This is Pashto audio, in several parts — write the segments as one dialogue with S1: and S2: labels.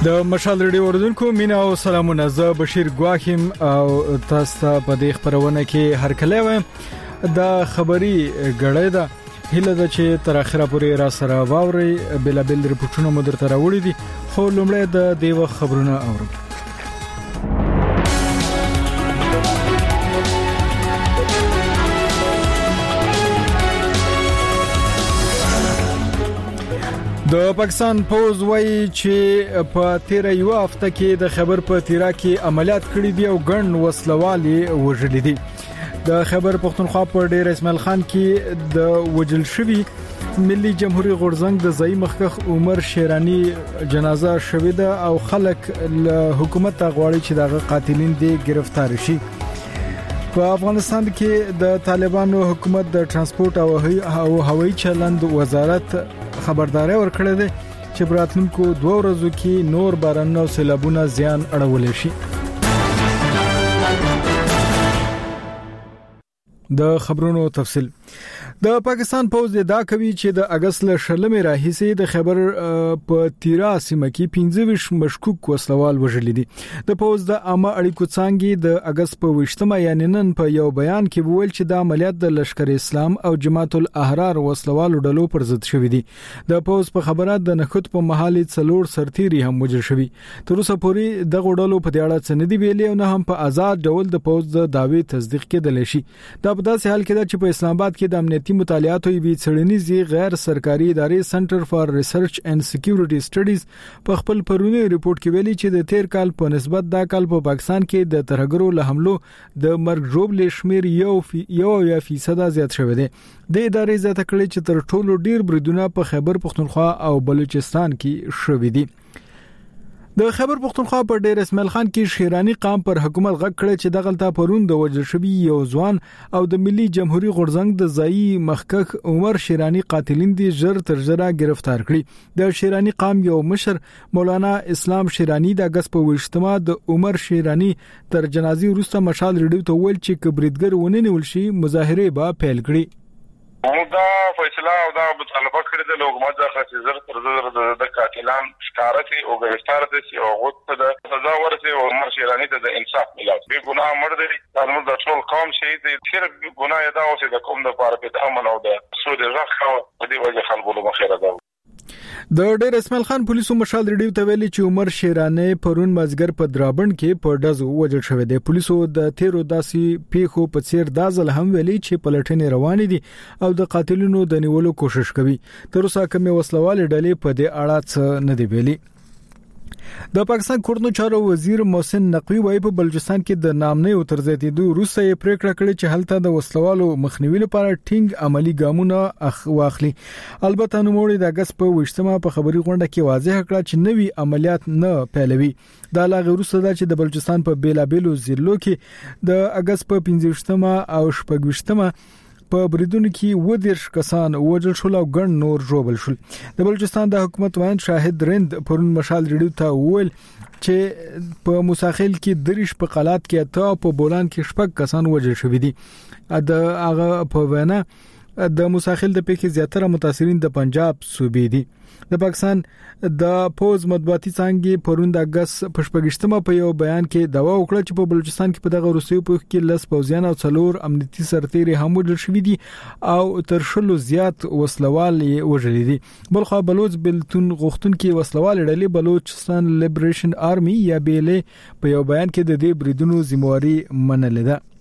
S1: د مشال ریډیو اوریدونکو مینا او سلامونه، زه بشیر ګواخیم او تاسو ته په دې خبرونه کې هر کله وایم د خبري غړې ده هله د چې تر اخره پورې را سره واوري بلابل ریپورتونه مو درته راوړي دي، خو لومړی د دیو خبرونه اورو. د پاکستان پوز وایي چې په 13 یو هفته کې د خبر په تیرا کې عملیات کړي دي او ګڼ وسلوالي وژلي دي. د خبر پښتونخوا په ډیر اسماعیل خان کې د وجل شوی ملي جمهوریت غورزنګ د ځای مخکخ عمر شیرانی جنازه شوې ده او خلک له حکومت غواړي چې دغه قاتلین دي گرفتار شي. په افغانستان کې د طالبانو حکومت د ترانسپورت او هوایي چلند وزارت خبرداري ورکړه ده چې براتلونکو 2 ورځو کې نور باران او سیلابونه زیان اړولې شي. د خبرونو تفصیل. د پاکستان پوز دا کوي چې د اگست له شلمې راهیسې د خبر په تیرا سیمه کې 15 مشکوک وسلوال وژل دي. د پوز د عامه اړیکو څنګه د اگست په 28مه یعنی نن په یو بیان کې وویل چې د عملیات د لشکر اسلام او جماعت الاحرار وسلوال ډلو پر ضد شوې دي. د پوز په خبره د نخود په محلي څلور سرتيري هم وژل شوی. تر اوسه پورې د غوډلو په اړه څه نه دی ویلي او نه هم په آزاد ډول د پوز د داوی تصدیق کېدل شي. دا په داسې حال کې ده چې په اسلام آباد کې د امنیتي مطالعاتو یوې څېړنیزې غیر سرکاري ادارې سنټر فار ریسرچ اینڈ سکیورټي سټډیز په خپل پرونی ریپورت کې ویلي چې د 13 کال په نسبت دا کال په پاکستان کې د ترهګرو له حملو د مرګ ژوبل شمیر 1% زیات شوی دی. د ادارې زیاته کړې چې تر ټولو ډیر بریدونه په خیبر پختونخوا او بلوچستان کې شوي دي. د خیبر پختونخوا په ډیر اسماعیل خان کې شیرانی قام پر حکومت غږ کړی چې دغلطه پرون د وژل شوی یو ځوان او د ملي جمهوریت غورزنګ د ځای مخکخ عمر شیرانی قاتلین دي ژر تر ژره گرفتار کړي. د شیرانی قام یو مشر مولانا اسلام شیرانی د اگست په 28مه د عمر شیرانی تر جنازي وروسته مشال ریډیو ته ویل چې کبریدګر ونه نیول شي مظاهره به پیل کړي.
S2: دا فیصله او دا مطالبه کړې ده له حکومت څخه چې زر تر زر د قاتلان ښکارتي او گرفتار دي او غوښته ده سزا ورسي او عمر شیرانی ته د انصاف ملاوي. به ګناه مړ دي زموږ د ټول قوم شهید دي. خیر ګناه ادا اوسه د قوم د لپاره په امن او د سود راخه په دې وجه خلکو له مخیره ده.
S1: د ډیر اسماعیل خان پولیسو مشال ریډیو ته ویلي چې عمر شیرانی پرون مازګر په درابند کې په ډز وژل شوی دی. پولیسو د 13 داسې پیښو په څیر دازل هم ویلي چې پلټنې روانې دي او د قاتلینو د نیولو کوشش کوي. تر اوسه کومه وسلواله ډلې په دې اړه څه نه دی ویلي. د پاکستان کورنو چارو وزیر محسن نقوی وايي په بلوچستان کې د نامنې او ترزیاتېدو روسه یې پریکړه کړې چې هلته د وسلوالو مخنیوي لپاره ټینګ عملی ګامونه واخلي. البته نوموړي د اگست په 28مه په خبري غونډه کې واضح کړه چې نوي عملیات نه پیلوي. دا لا غوسه ده چې د بلوچستان په بیلابلو ضلعو کې د اگست په 15مه او 16مه په بریدونو کې 10 کسان وژل شول او ګڼ نور ژوبل شول. د بلوچستان د حکومت وایي شاهد رند پرون مشال ریډیو ته وویل چې په موساخیل کې دریش په قلات کې ته په بولان کې شپږ کسان وژل شوی دي. د هغه په وینا د موساخیل د پیښې زیاتره متاثرین د پنجاب صوبې دي. د پاکستان د پوز مطبوعاتي څنګه پرون د اگست په 28مه په یو بیان کې داوا وکړه چې په بلوچستان کې په دغه روسي په کې لس پوزیان او څلور امنیتي سرتيري هم وژل شوی دي او تر شلو زیات وسلوال وژل دي. بلخو بلوچ بلتون غختون کې وسلوال ډلې بلوچستان لیبریشن آرمي یا بیلې په یو بیان کې د دې بریدونو ذمہواری منلې ده.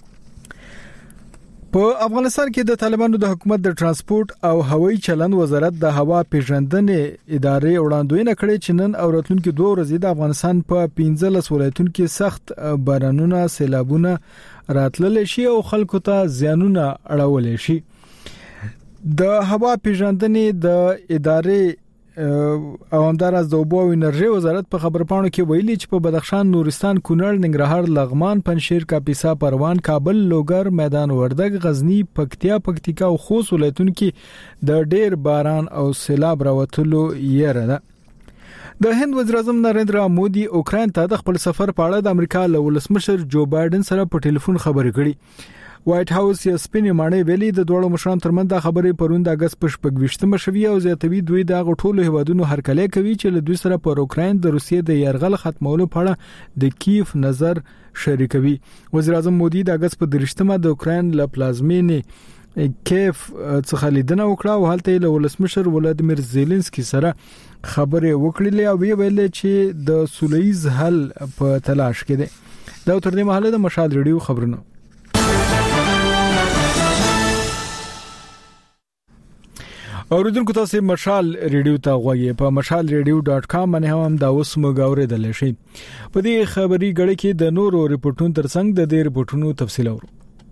S1: په افغانستان کې د طالبانو د حکومت د ترانسپورت او هوایي چلند وزارت د هوا پیژندنې ادارې وړاندوینه کړې چې نن او راتلونکي 2 ورځې د افغانستان په 15 ولایتونو کې سخت بارانونه سیلابونه راتلل شي او خلکو ته زیانونه اړول شي. د هوا پیژندنې د ادارې او همدارس د اوبو او انرژي وزارت په خبرپاڼو کې ویلي چې په بدخشان، نورستان، کونړ، ننګرهار، لغمان، پنجشیر، کاپیسا، پروان، کابل، لوګر، میدان وردګ، غزنی، پکتیا او خوست ولایتونو کې د ډیر باران او سیلاب راوتلو یره ده. د هند وزیر اعظم نریندرا مودي اوکراین ته د خپل سفر په اړه د امریکا له ولسمشر جو بایدن سره په ټلیفون خبرې کړې. وایټ هاوس یې سپینې ماڼۍ ویلي د دوه مشرانو ترمنځ د خبرې پرون د اگست په 28مه شوې او زیاتوي دوی د غټولو هیوادونو هرکلی کوي چې له دوی سره په اوکراین د روسیې د یرغل ختمولو په اړه د کیف نظر شریکوي. وزیر اعظم مودي د اگست په 30مه د اوکراین له پلازمینې کیف څخه لیدنه وکړه او هلته له ولسمشر ولادیمیر زيلنسکي سره خبرې وکړلې او ویل چې د سولهییز حل په تلاش کې دي. دا تر دې مهاله د مشال ریډیو خبرونه. اوریدونکو تاسو مشال ریډیو ته غوږی په mashalradio.com باندې هم دا اوس موږ اوریدل شي. په دې خبري غړي کې د نورو ریپورتونو ترڅنګ د دې ریپورتونو تفصیل اورو.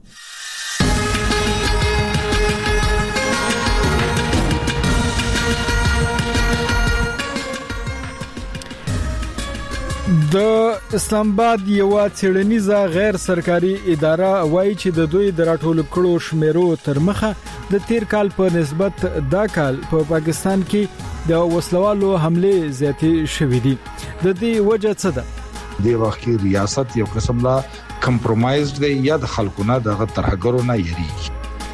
S1: د اسلام آباد یو څېړنیزه غیر سرکاري اداره وایي چې د دوی د راټول کړو شمیرو تر مخه د تیر کال په نسبت دا کال په پاکستان کې د وسلوالو حمله زیاتې شوې دي. د دې وجه څه ده؟
S3: د واقعي ریاست یو قسم لا کمپرومایزډ دی یا د خلکونه د ترهګرو نه یریږي.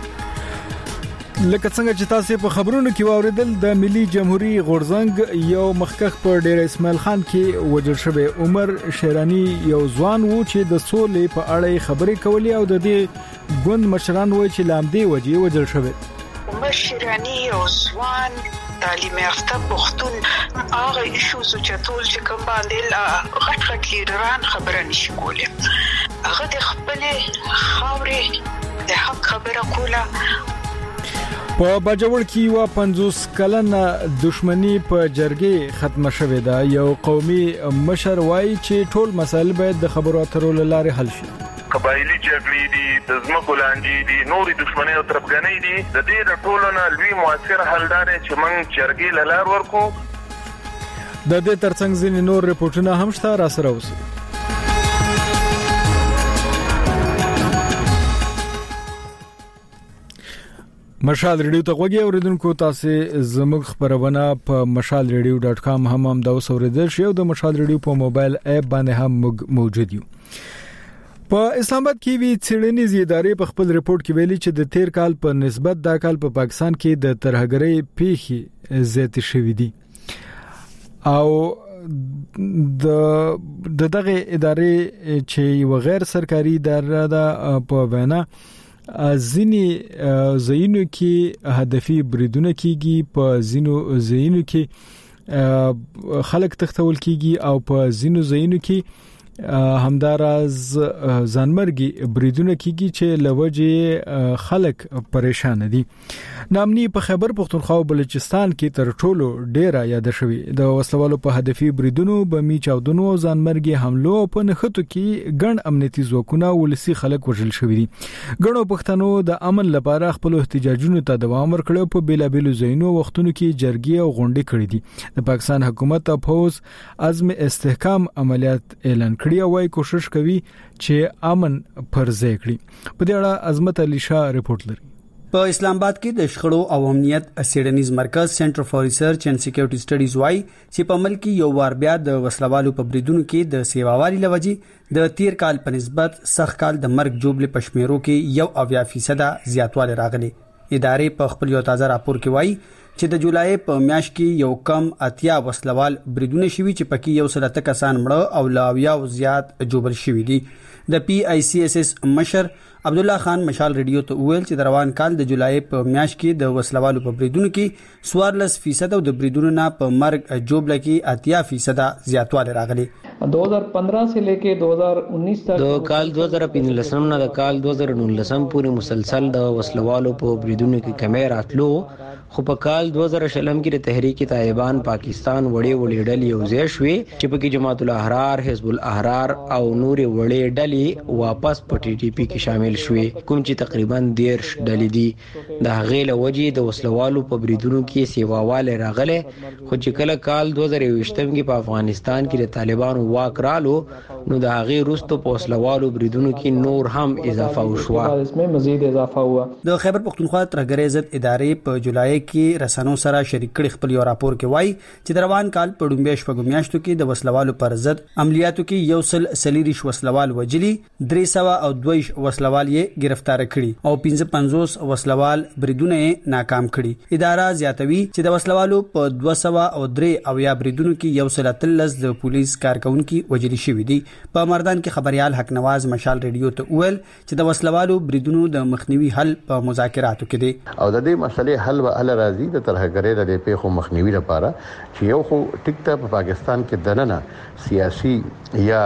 S1: لکه څنګه چې تاسو په خبرونو کې واوریدل د ملي جمهوریت غورزنګ یو مخکخ په ډیر اسماعیل خان کې وجل شوی عمر شیرانی یو ځوان وو چې د سولې په اړه خبرې کولې او د دې ګوند مشران وایي چې لامدې وجې وجل شوی.
S4: عمر شیرانی یو ځوان تعلیم یافته پښتون هغه ایشوز چې ټول چې کوم باندې غټ لیډران خبره نشي کولای. هغه د خپل خاورې د حق خبره کوله.
S1: په باجوړ کې یو 50 کلنه دښمنی په جرګې ختمه شوې ده. یو قومي مشر وایي چې ټول مسایل باید د خبرو اترو لارې حل شي.
S2: قبایلی جګړې دي، د ځمکو لاندې دي، نورې دښمنۍ او تربګنۍ دي. د دې ټولو نه لوی موثر حل دی چې موږ جرګې له لارې ورکو.
S1: د دې ترڅنګ ځینې نور ریپورتونه هم شته، را سره اوسئ. مشال ریډیو ته غوږی اوریدونکو تاسو زموږ خبرونه په mashalradio.com هم دا اوریدل شئ او د مشال ریډیو په موبایل اپ باندې هم موجود یو. په اسلام آباد کې وی څېړنیزې ادارې په خپل ریپورت کې ویلي چې د تیر کال په نسبت دا کال په پاکستان کې د ترهګرۍ پیښې زیاتې شوې دي او د دغه ادارې چې یو غیر سرکاري اداره ده په وینا ځینی زینو کې هدفي بریدونه کیږي، په زینو زینو کې خلک تختول کیږي او په زینو زینو کې همداراز ځانمرګي بریدونه کیږي چې لوجه خلک پریشان دي. نامني په خیبر پختونخوا او بلوچستان کې تر ټولو ډیره یاد شوی د وسلوالو په هدفي بریدونو، بمي چاودنو او ځانمرګي حملو په نخټو کې ګڼ امنیتي ځواکونه ولسی خلک وژل شوی دي. ګڼو پښتنو د امن لپاره خپل احتجاجونو ته دوام ورکړ. په بیلابیلو ځایونو وختونو کې جرګې او غونډې کړې دي. د پاکستان حکومت او فوز عزم استحکام عملیات اعلان کړی او وايي کوشش کوي چې امن پرځای کړي. په دې اړه عظمت علي شاه رپورټ لري.
S5: په اسلام آباد کې د شخړو او امنیت څېړنیز مرکز سنټر فار ریسرچ اینڈ سکیورټي سټډیز وايي چې په ملک کې یو وار بیا د وسلوالو په بریدونو کې د سیواوالي لوجې د تیر کال په نسبت سخت کال د مرګ جوړل پښمیرو کې 90% زیاتوالی راغلی. ادارې په خپل یو تازه راپور کې وايي چې د جولای په میاشت کې یو کم 80 وسلوال بریدونه شوي چې پکې یو سل کسان مړه او لاویا او زیات جوړل شوي دي. د پی آی سی اس اس مشر عبد الله خان مشال ریډیو ته ویل چې د روان کال د جولای په میاشت کې د وسلوالو په بریدونو کې 14% او د بریدونو نه په مرګ جوړل کې 80% زیاتوالی راغلی.
S6: 2015 سے لے کے 2019 تک
S7: د کال 2015 نه د کال 2019 پورې مسلسل د وسلوالو په بریدونو کې کمی راتلو، خو په کال 2020 کې د تحریک طالبان پاکستان وړې ډلې یوځای شوې چې په کې جماعت الاحرار، حزب الاحرار او نور وړې ډلې واپس په ټي ټي پی کې شامل شوې، کوم چې تقریبا 10 ډلې دي. د هغې له وجې د وسلوالو په بریدونو کې سیواوالی راغلی، خو چې کله کال 2020 کې په افغانستان کې د طالبانو واک رالو نو د هغې وروسته په وسلوالو بریدونو کې نور هم اضافه وشوه.
S6: اس میں مزید اضافہ ہوا.
S5: د خیبر پختونخوا ترهګرۍ ضد ادارې په جولای کې رسنو سره شریک کړي. خپل یو راپور کې وایي چې د روان کال په ډومبه شپږ میاشتو کې د وسلوالو پر ضد عملیاتو کې 140 وسلوال وجلي، 322 وسلوال یې گرفتار کړي او 55 وسلوال بریدونه یې ناکام کړي. اداره زیاتوي چې د وسلوالو په 203 او یا بریدونو کې 113 د پولیس کارکونکو وجلي شوي دي. په مردان کې خبريال حق نواز مشال ریډیو ته ویل چې د وسلوالو بریدونو د مخنیوي حل په مذاکراتو کې دي
S8: او د دې مسلې حل به ال راځي د ترهګرۍ د پیښو مخنیوي لپاره چې یو خو ټیک ته په پاکستان کې دننه سیاسي یا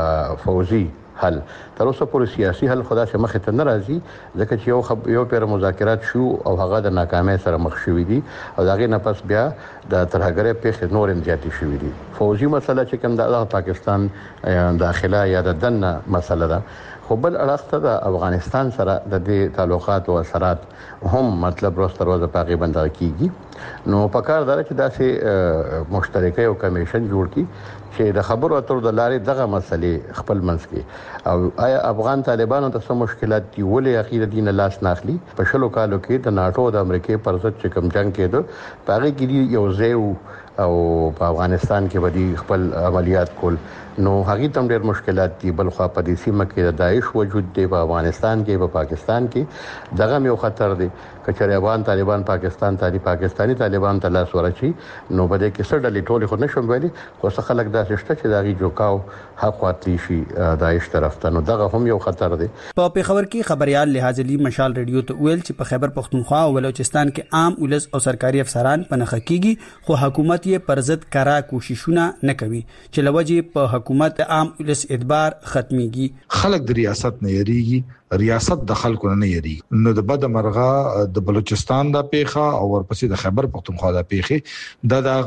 S8: فوزي حل تر اوسه پورې سیاسي حل خدا چې مخ ته ناراضي ځکه چې یو پیر مذاکرات شو او هغه د ناکامۍ سره مخ شوې دي او داغه نه پس بیا د ترهګرۍ پیښې نور زیاتې شوې دي. فوزي مسله چې کوم د پاکستان داخله یا د دننه مسله ده، خو بل اړخ ته د افغانستان سره د دې تعلقات او اثرات هم مطلب روز تر ورځ پاکي بندر کیږي. نو په کار دار چې داسې مشترکه یو کمیشن جوړ کی چې د خبرو اترو د لارې دغه مسلې خپل منځ کې او آیا افغان طالبانو ته څه مشکلات دي ولې اخیره دین لاس ناخلي. په شلو کالو کې د ناتو د امریکای پر ضد چې کوم جنگ کېدو پاره کې یو ځای او په افغانستان کې ودی خپل عملیات کول، نو هغه تم ډېر مشکلات دي. بل خو په دې سیمه کې د داعش وجود دی، په افغانستان کې په پاکستان کې دغه یو خطر دی. کچره افغان طالبان پاکستاني طالبان ته لاس ورچی نو بده کې څه ډلې ټول خو نشم ویلي، خو څه خلک داسې شته چې داغي جوکاو حق واتلی شي داعش طرف ته، نو دغه هم یو خطر دی.
S5: په پیښور کې خبريال لحاظ علي مشال ریډیو ته ویل چې په خیبر پختونخوا او بلوچستان کې عام ولس او سرکاري افسران په نخښه کیږي، خو حکومت یې پر ضد کرا کوششونه نه کوي چې لوجه په حکومت عام ولس اعتبار ختميږي.
S3: خلک د ریاست نه یریږي، ریاست د خلکو نه یریږي. نو د بد مرغه د بلوچستان د پیښه او ورپسې د خیبر پختونخوا د پیښه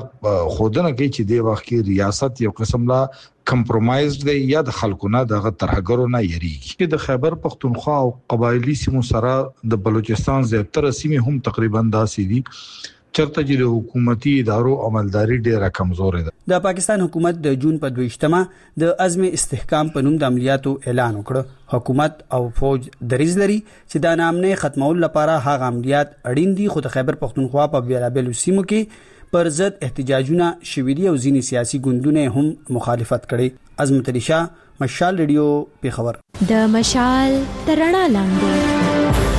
S3: د خودنه کوي چې د وخت کې ریاست یو قسم لا کمپرمایزد دی یا د خلکو نه د ترهګرو نه یریږي. د خیبر پختونخوا او قبایلی سیمو سره د بلوچستان زیاتره سیمې هم تقریبا داسې دي چرته چې د حکومتي ادارو عملداري ډیره کمزور ده.
S5: د پاکستان حکومت د جون په 22مه د عزم استحکام په نوم د عملیاتو اعلان وکړ. حکومت او فوج دریځ لري چې د نامنه ختمول لپاره هغه عملیات اړین دي، خو د خیبر پختونخوا په بیلابېلو سیمو کې پر ضد احتجاجونه شوي دي او ځینې سیاسي ګوندونه هم مخالفت کړي. عظمت علي شاه، مشال ریډیو، پیښور.
S9: د مشال ترڼا لاندې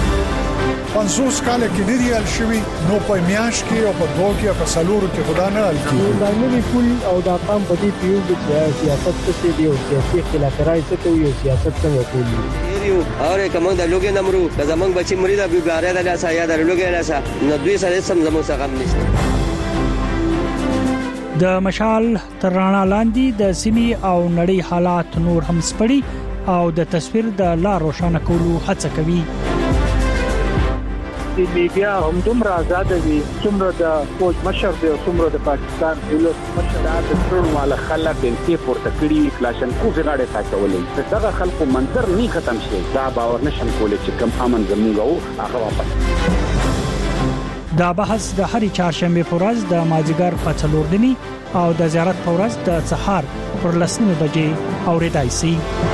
S10: 50 کال کې ډیر یال شوی نو په میاش کې او په دوه کې په سلورو کې خدا نه الکی
S6: د نوې پول او د اقام په دې پیو د سیاست څخه دی او سیاسي اختلاف راځي ته یو سیاست څنګه کوي
S7: یو اوره کوم د لوګي نمرو د زمنګ بچی مرید ابو ګاره د لاسه یا د لوګي لاسه نو دوی سره سم زمو څنګه نشته.
S11: د مشال ترڼا لاندې د سیمې او نړۍ حالات نور هم سپړي او د تصویر د لار روښانه کولو هڅه کوي.
S6: د میډیا هم دومره آزاد دي څومره د فوج مشر دی او څومره د پاکستان ولس مشر د ټول مال خلک د پورته کړي کلاشن کو غاړه تاکولې دغه خلکو منظر نه ختم شي دا باور نشم کولای چې کم امن زموږ هغه واپس.
S11: دا بحث د هرې چهارشنبه په ورځ د مازیګر په 4 دني او د زیارت په ورځ د سحر پر 10 بجې اوریدای شي.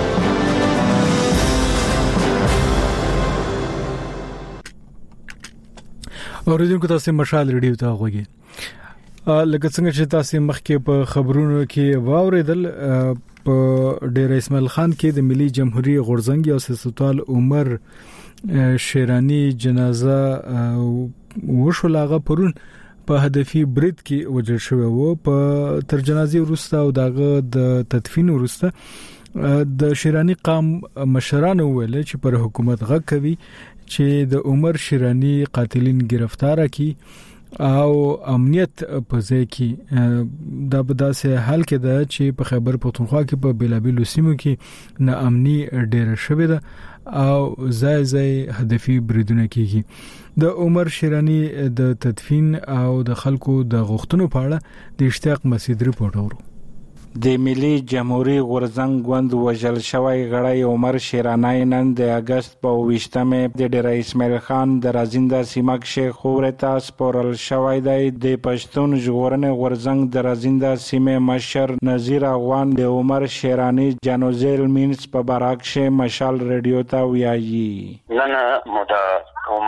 S1: اوریدونکو تاسو مشال ریډیو ته غوږی. لکه څنګه چې تاسو مخکې په خبرونو کې واوریدل، په ډیر اسماعیل خان کې د ملي جمهوریت غورزنګ او سیاستوال عمر شیرانی جنازه وشولاغه پرون په هدفي برید کې وجل شوی وو. په تر جنازې وروسته او دغه د تدفین وروسته د شیرانی قام مشرانو ویل چې پر حکومت غږ کوي چې د عمر شیرانی قاتلین گرفتار کړي او امنیت په ځای کې د بداسه حل کې ده چې په خیبر پختونخوا کې په بیلابېلو سیمو کې ناامني ډېره شوې ده او ځای هدفي بریدونه کیږي. د عمر شیرانی د تدفین او د خلکو د غوښتنو په اړه د اشتیاق مسعود ریپورت اورو.
S12: د ملي جمهوریت غورزنګ غوند وژل شوی غړی عمر شیرانی نن د اگست په 28مه د ډیر اسماعیل خان د رازنده سیمک شیخ خورتا سپورل شوی دی. د پښتون ژغورنې غورزنګ د رازنده سیمه مشر نذیر اغوان د عمر شیرانی جنازې مینس په براکشه مشال ریډیو ته ویایي.
S13: نن مو د عمر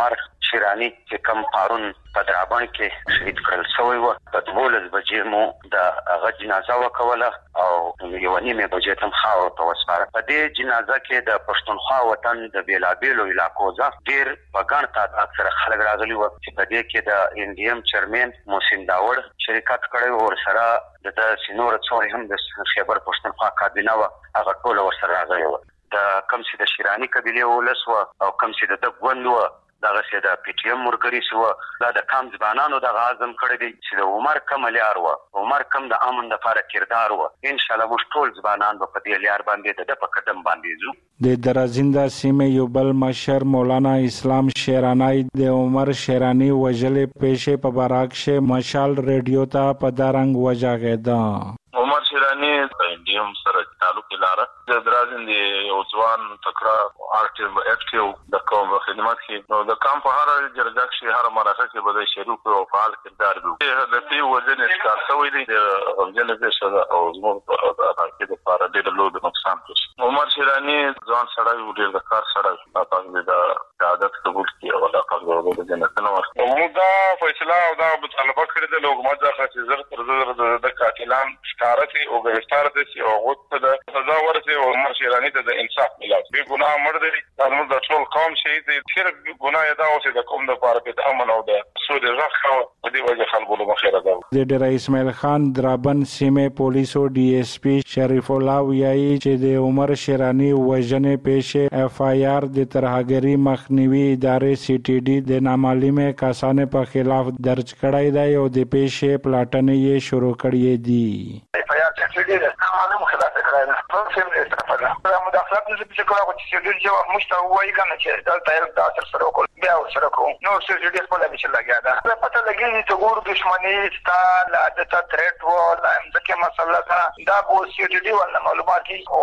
S13: شیرانی چې کم پارون په درابن کې شهید کړل شوی و په 12 بجې مو د هغه جنازه وکوله او یو نیمه بجې تم خاور په وسپاره. په دې جنازه کې د پښتونخوا وطن د بیلابیلو علاقو ځخ ډیر په ګڼ تعداد سره خلک راغلي و چې په دې کې د انډیم چیرمن محسن داوړ شرکت کړی و، سره د سینور څوري هم د خیبر پښتونخوا کابینه و هغه ټول ورسره راغلي و. د کم سي د شیرانی قبيله ولس و او کم سي د غوند و دغه سي د پی ټی ایم مرګري سو دا د کم ځبانانو د غازم کړی دي چې د عمر کم لیار و عمر کم د امن د لپاره کردار و. ان شاء الله موږ ټول ځبانان په دې لیار باندې د په قدم باندې زو.
S12: د درازینده سیمه یو بل مشر مولانا اسلام شیرانی د عمر شیرانی وجلې پېښې په براکشه مشال ریډیو ته په دارنګ وجاغېدا.
S2: عمر شیرانی د انډیم سره تعلق لاره د درازندې یو ځوان تکړه آرټیو اکټیو د قوم خدمت کې نو د کام په هر جرګه کې هر مرحله کې بده شریک او فعال کردار دی. د دې وزن ښکار شوی دی د جنبه سره او زموږ په حقیقت لپاره ډېر لوی نقصان کوي. عمر شیرانی ځوان سړی ډېر د کار سړی په پاک د عادت قبول کړي او د قبول د جنتونو ورته دا فیصله او دا مطالبه کړې د لوګما ځخه چې زر تر زر د قاتلان ښکارتي او ګرفتار دي او غوښته د سزا ورته او عمر شیرانی ته د انصاف ملات به ګناه مړ دي زموږ د ټول قوم شهید دي صرف ګناه دا اوسه د قوم د لپاره په امن او د سود راخه په دې وجه خلکو له مخیره ده.
S12: د ډیر اسماعیل خان درابن سیمه پولیسو ډي اس پی شریف الله ویایي چې د عمر شیرانی وژنې پېښه اف آی آر د ترهګری مخنیوي ادارې سی ټي ډي د نامعلومه کسانو په خلاف درج کړای دی او د پېښې پلاټنې یې شروع کړې دي.
S14: اف آی آر چې د نامعلومه خلاف کړای نه په سیمه استفاده دا مداخلات نه چې کومه چې د جواب مشته وایي کنه چې دلته یو تاسو سره کوم بیا سره کوم نو څه دې په لګي چې لګیا دا پته لګي چې ګور دښمنی ستا د تریټ ولا ځکه مسله دا بو سی ټي ډي ولا معلوماتي او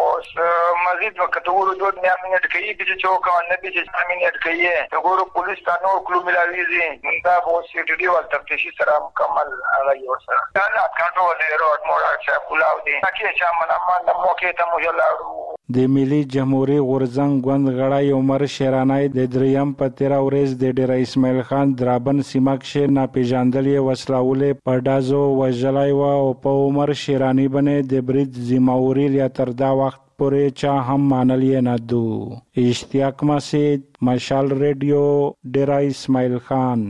S14: مزید وخت ورو دوه منټ کوي چې چوکا نه به چې منټ کوي ګور پولیس تا نو کلو ملاويږي دا بو سی ټي ډي ول تفتیشي سره مکمل هغه یو سره دا لا کنټرول روډ موډ چې کولاو دي چې ما نه موکه ته مو لاړو.
S12: د ملي جمهوریت غورځنګ غوند غړی عمر شیرانی د دریم په 13 ورځ د ډیر اسماعیل خان درابن سیمه کې ناپېژاندلې وسلاولې په ډازو وژلای و او په عمر شیرانی باندې د برید ذمہواری یا تر دا وخت پورې چا هم مانلې نه دو. اشتیاق مسید مشال ریډیو ډیر اسماعیل خان.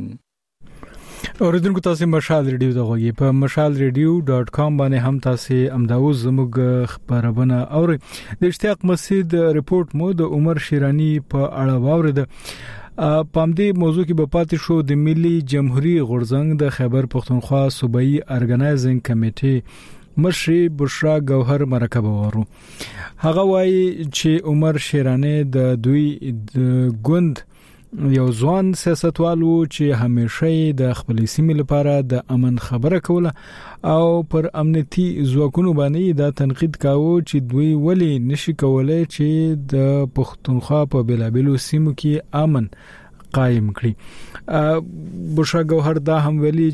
S1: اوریدونکو تاسو مشال ریډیو ته غوږی په mashalradio.com باندې هم تاسو امداوز زموږ خبرونه اورئ. د اشتیاق مسید ریپورت مو د عمر شیرانی په اړه واورید. پام دې موضوع کې په پاتې شو د ملي جمهوریت غورځنګ د خیبر پښتونخوا صوبایي ارګنایزینګ کمیټې مشر بشرا گوهر مرکب ورو. هغه وایي چې عمر شیرانی د دوی د ګوند یو ځوان سیاستوالو چې همیشه د خپل سیمې لپاره د امن خبره کوله او پر امنیتي ځواکونو باندې دا تنقید کاوه چې دوی ولی نشي کولای چې د پښتونخوا په بیلابیلو سیمو کې امن قائم کړي. بشرا گوهر دا هم ویلي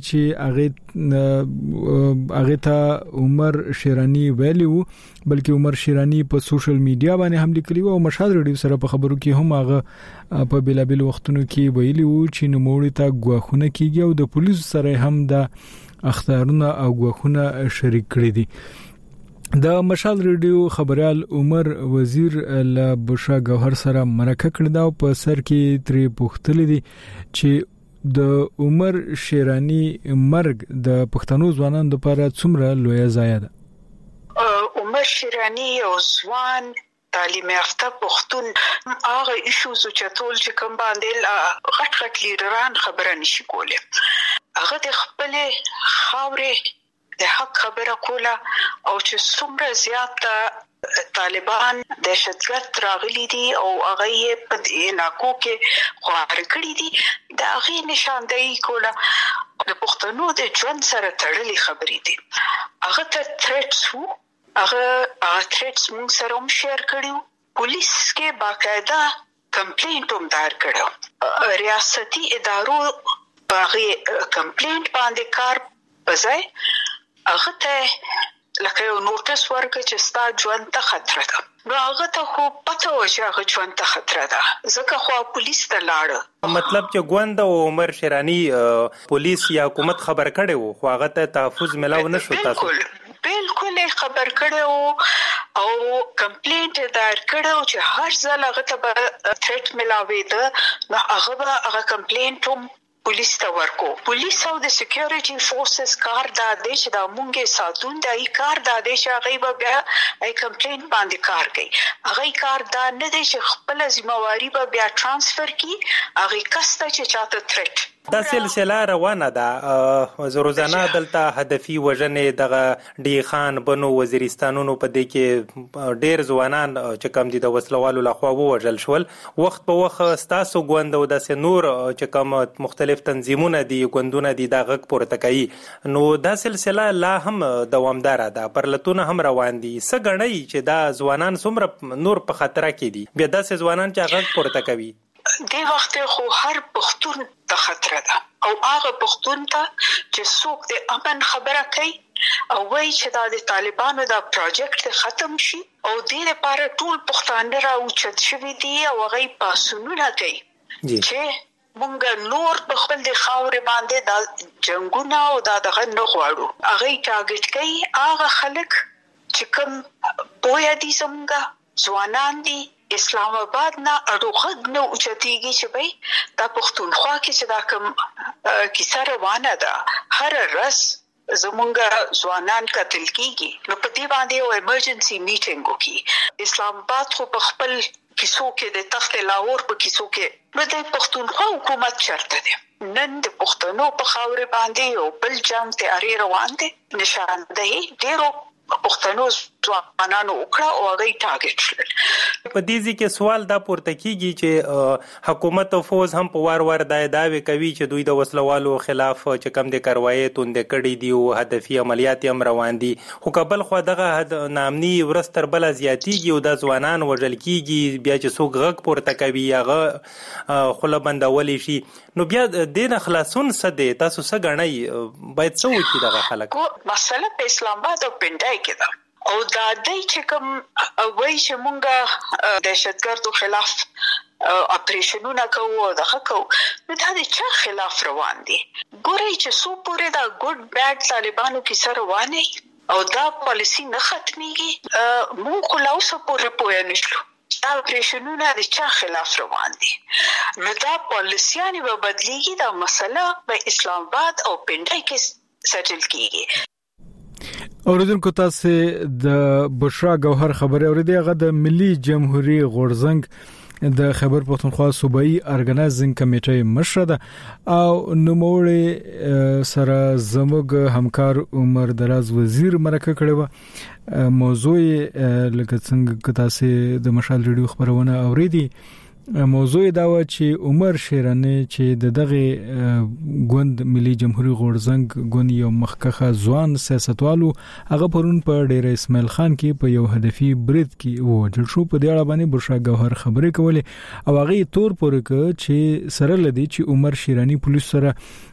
S1: چې هغه ته عمر شیرانی ویلو بلکې عمر شیرانی په سوشل میډیا باندې هم لیکلی او مشال ریډیو سره په خبرو کې هم هغه په بیلابیل وختونو کې ویلي وو چې نوموړي ته غواخونه کیږي او د پولیسو سره هم د اختیارونه او غواخونه شریک کړي دي. د مشال ریډیو خبريال عمر وزیر له بشرا گوهر سره مرکه کړی دا په سر کې تری پوښتل دي چې د عمر شیرانی مرګ د پښتنو ځوانانو لپاره څومره لوی ځای ده.
S4: عمر شیرانی یو ځوان تعلیم یافته پښتون هغه ایشوز چې ټول چې کوم باندې غټ لیډران خبره نشي کوله هغه د خپل خاورې د حق خبره کوله او چې څومره زیات طالبان دهشتګرد راغلي دي او هغه یې په علاقو کې خوار کړی دي دا غي نشاندهي کوله د پښتنو د ژوند سره تړلې خبرې دي. هغه ته تھریټس وو هغه تھریټس موږ سره هم شیر کړیو. پولیس کې باقاعده کمپلینټ هم دار کړو. ریاستي ادارو باغې کمپلینټ باندې کار پځای هغه ته لکه یو نوټس ورکړي چې ستا ژوند ته خطر ده. نو هغه ته خو پته و چې هغه ژوند ته خطر ده، ځکه خو پولیس ته لاړه.
S15: مطلب چې ګوند او عمر شیرانی پولیس یا حکومت خبر کړي وو خو هغه ته تحفظ ملاو نشو تاسو؟
S4: بالکل خبر کړي وو او کمپلینټ دایر کړي وو چې هر ځل هغه ته تھریټ ملاوي ده، نو هغه کمپلینټ هم پولیس ته ورکو. پولیس او د سکیورټي فورسز کار دا دی چې دا مونږه ساتون دا ای کار دا دی چې هغه به بیا ای کمپلینټ باندې کار کوي. هغه کار دا نه دی چې خپل ذمہواری به بیا ترانسفر کی هغه کسته چې چاته تھریټ.
S15: دا سلسله روانه ده. روزانه دلته هدفي وژنې دغه ډي خان بنو وزیرستانونو په دې کې ډېر ځوانان چې کم دي د وسلوالو لخوا ووژل شول. وخت په وخت ستاسو ګوند او داسې نور چې کم مختلف تنظیمونه دي ګوندونه دي دا غږ پورته کوي، نو دا سلسله لا هم دوامداره ده، پرلتونه هم روان دي. څه ګڼئ چې دا ځوانان څومره نور په خطر کې دي، بیا داسې ځوانان چې غږ پورته کوي؟
S4: دی وخت خو هر پښتون ته خطر ده او هغه پښتون ته چې څوک د امن خبره کوي او وایي چې دا د طالبانو دا پروجیکټ ختم شي او دې لپاره ټول پښتانه راوچت شوي دي او هغه پاسونونه کوي چې مونږ نور په خپل د خاورې باندې دا جنگونه او دا دغه نه غواړو. هغه ټارګټ کوي هغه خلک چې کوم پوهه دي زموږ ځوانان دي اسلام آباد نه اړوغږ نه اوچتيږي چې بھئی دا پښتونخوا کې چې دا کوم کیسه روانه ده هر ورځ زمونږ ځوانان قتل کیږي. نو په دې باندې یو ایمرجنسي میټینګ وکړي. اسلام آباد خو په خپل کیسو کې د تخت لاهور په کیسو کې نو د پښتونخوا حکومت چرته دی. نن د پښتنو په خاورې باندې یو بل جنگ تیاری روان دی. نشاندهي ډیرو پښتنو ځوانانو وکړه او هغه ټارګټ شول.
S15: په دې ځکه سوال دا پورته کیږي چې حکومت او فوز هم په وار وار داوی کوي چې دوی د وسلوالو خلاف چې کم د کاروایی توند کړي دي او هدفي عملیات هم روان دي، خو کابل خو دغه نامني ورستر بل زیاتیږي او د ځوانان وژل کیږي، بیا چې څوک غږ پورته کوي هغه خله بندول شي. نو بیا د خلاصون څه دی؟ تاسو څه غنئ باید څه وکړي دغه خلک؟
S4: مسله په اسلام آباد او پنډای کې ده او دا دای چې کوم وایي چې مونږه دهشتګردو خلاف اپریشنونه کوو او دغه کوو، نو دا د چا خلاف روان دي؟ ګورئ چې څو پورې دا ګډ بیډ طالبانو کې سره روانه او دا پالیسی نه ختميږي مونږ خو لا اوسه پورې پوه نه شو دا اپریشنونه د چا خلاف روان دي. نو دا پالیسیانه به بدلیږي، دا مسله په اسلام آباد او پنډای کې سټل کیږي.
S1: اوریدونکو تاسو د بشرا گوهر خبره اوریدي، هغه د ملي جمهوریت غورزنګ د خیبر پختونخوا صوبایي ارګنایزینګ کمیټې مشر ده او نوموړی سره زموږ همکار عمر دراز وزیر مرکه کړې و. موضوع لکه څنګه تاسو د مشال ریډیو خبرونه اوریدي، موضوع دا و چې عمر شیرانی چې دغه ګوند ملي جمهوریت غورزنګ ګوند یو مخکخه ځوان سیاستوالو هغه پرون په ډیر اسماعیل خان کې په یو هدفي برید کې وژل شو. په دې اړه باندې بشرا گوهر خبرې کولې او هغه تور پورې چې سره لدی چې عمر شیرانی پولیس سره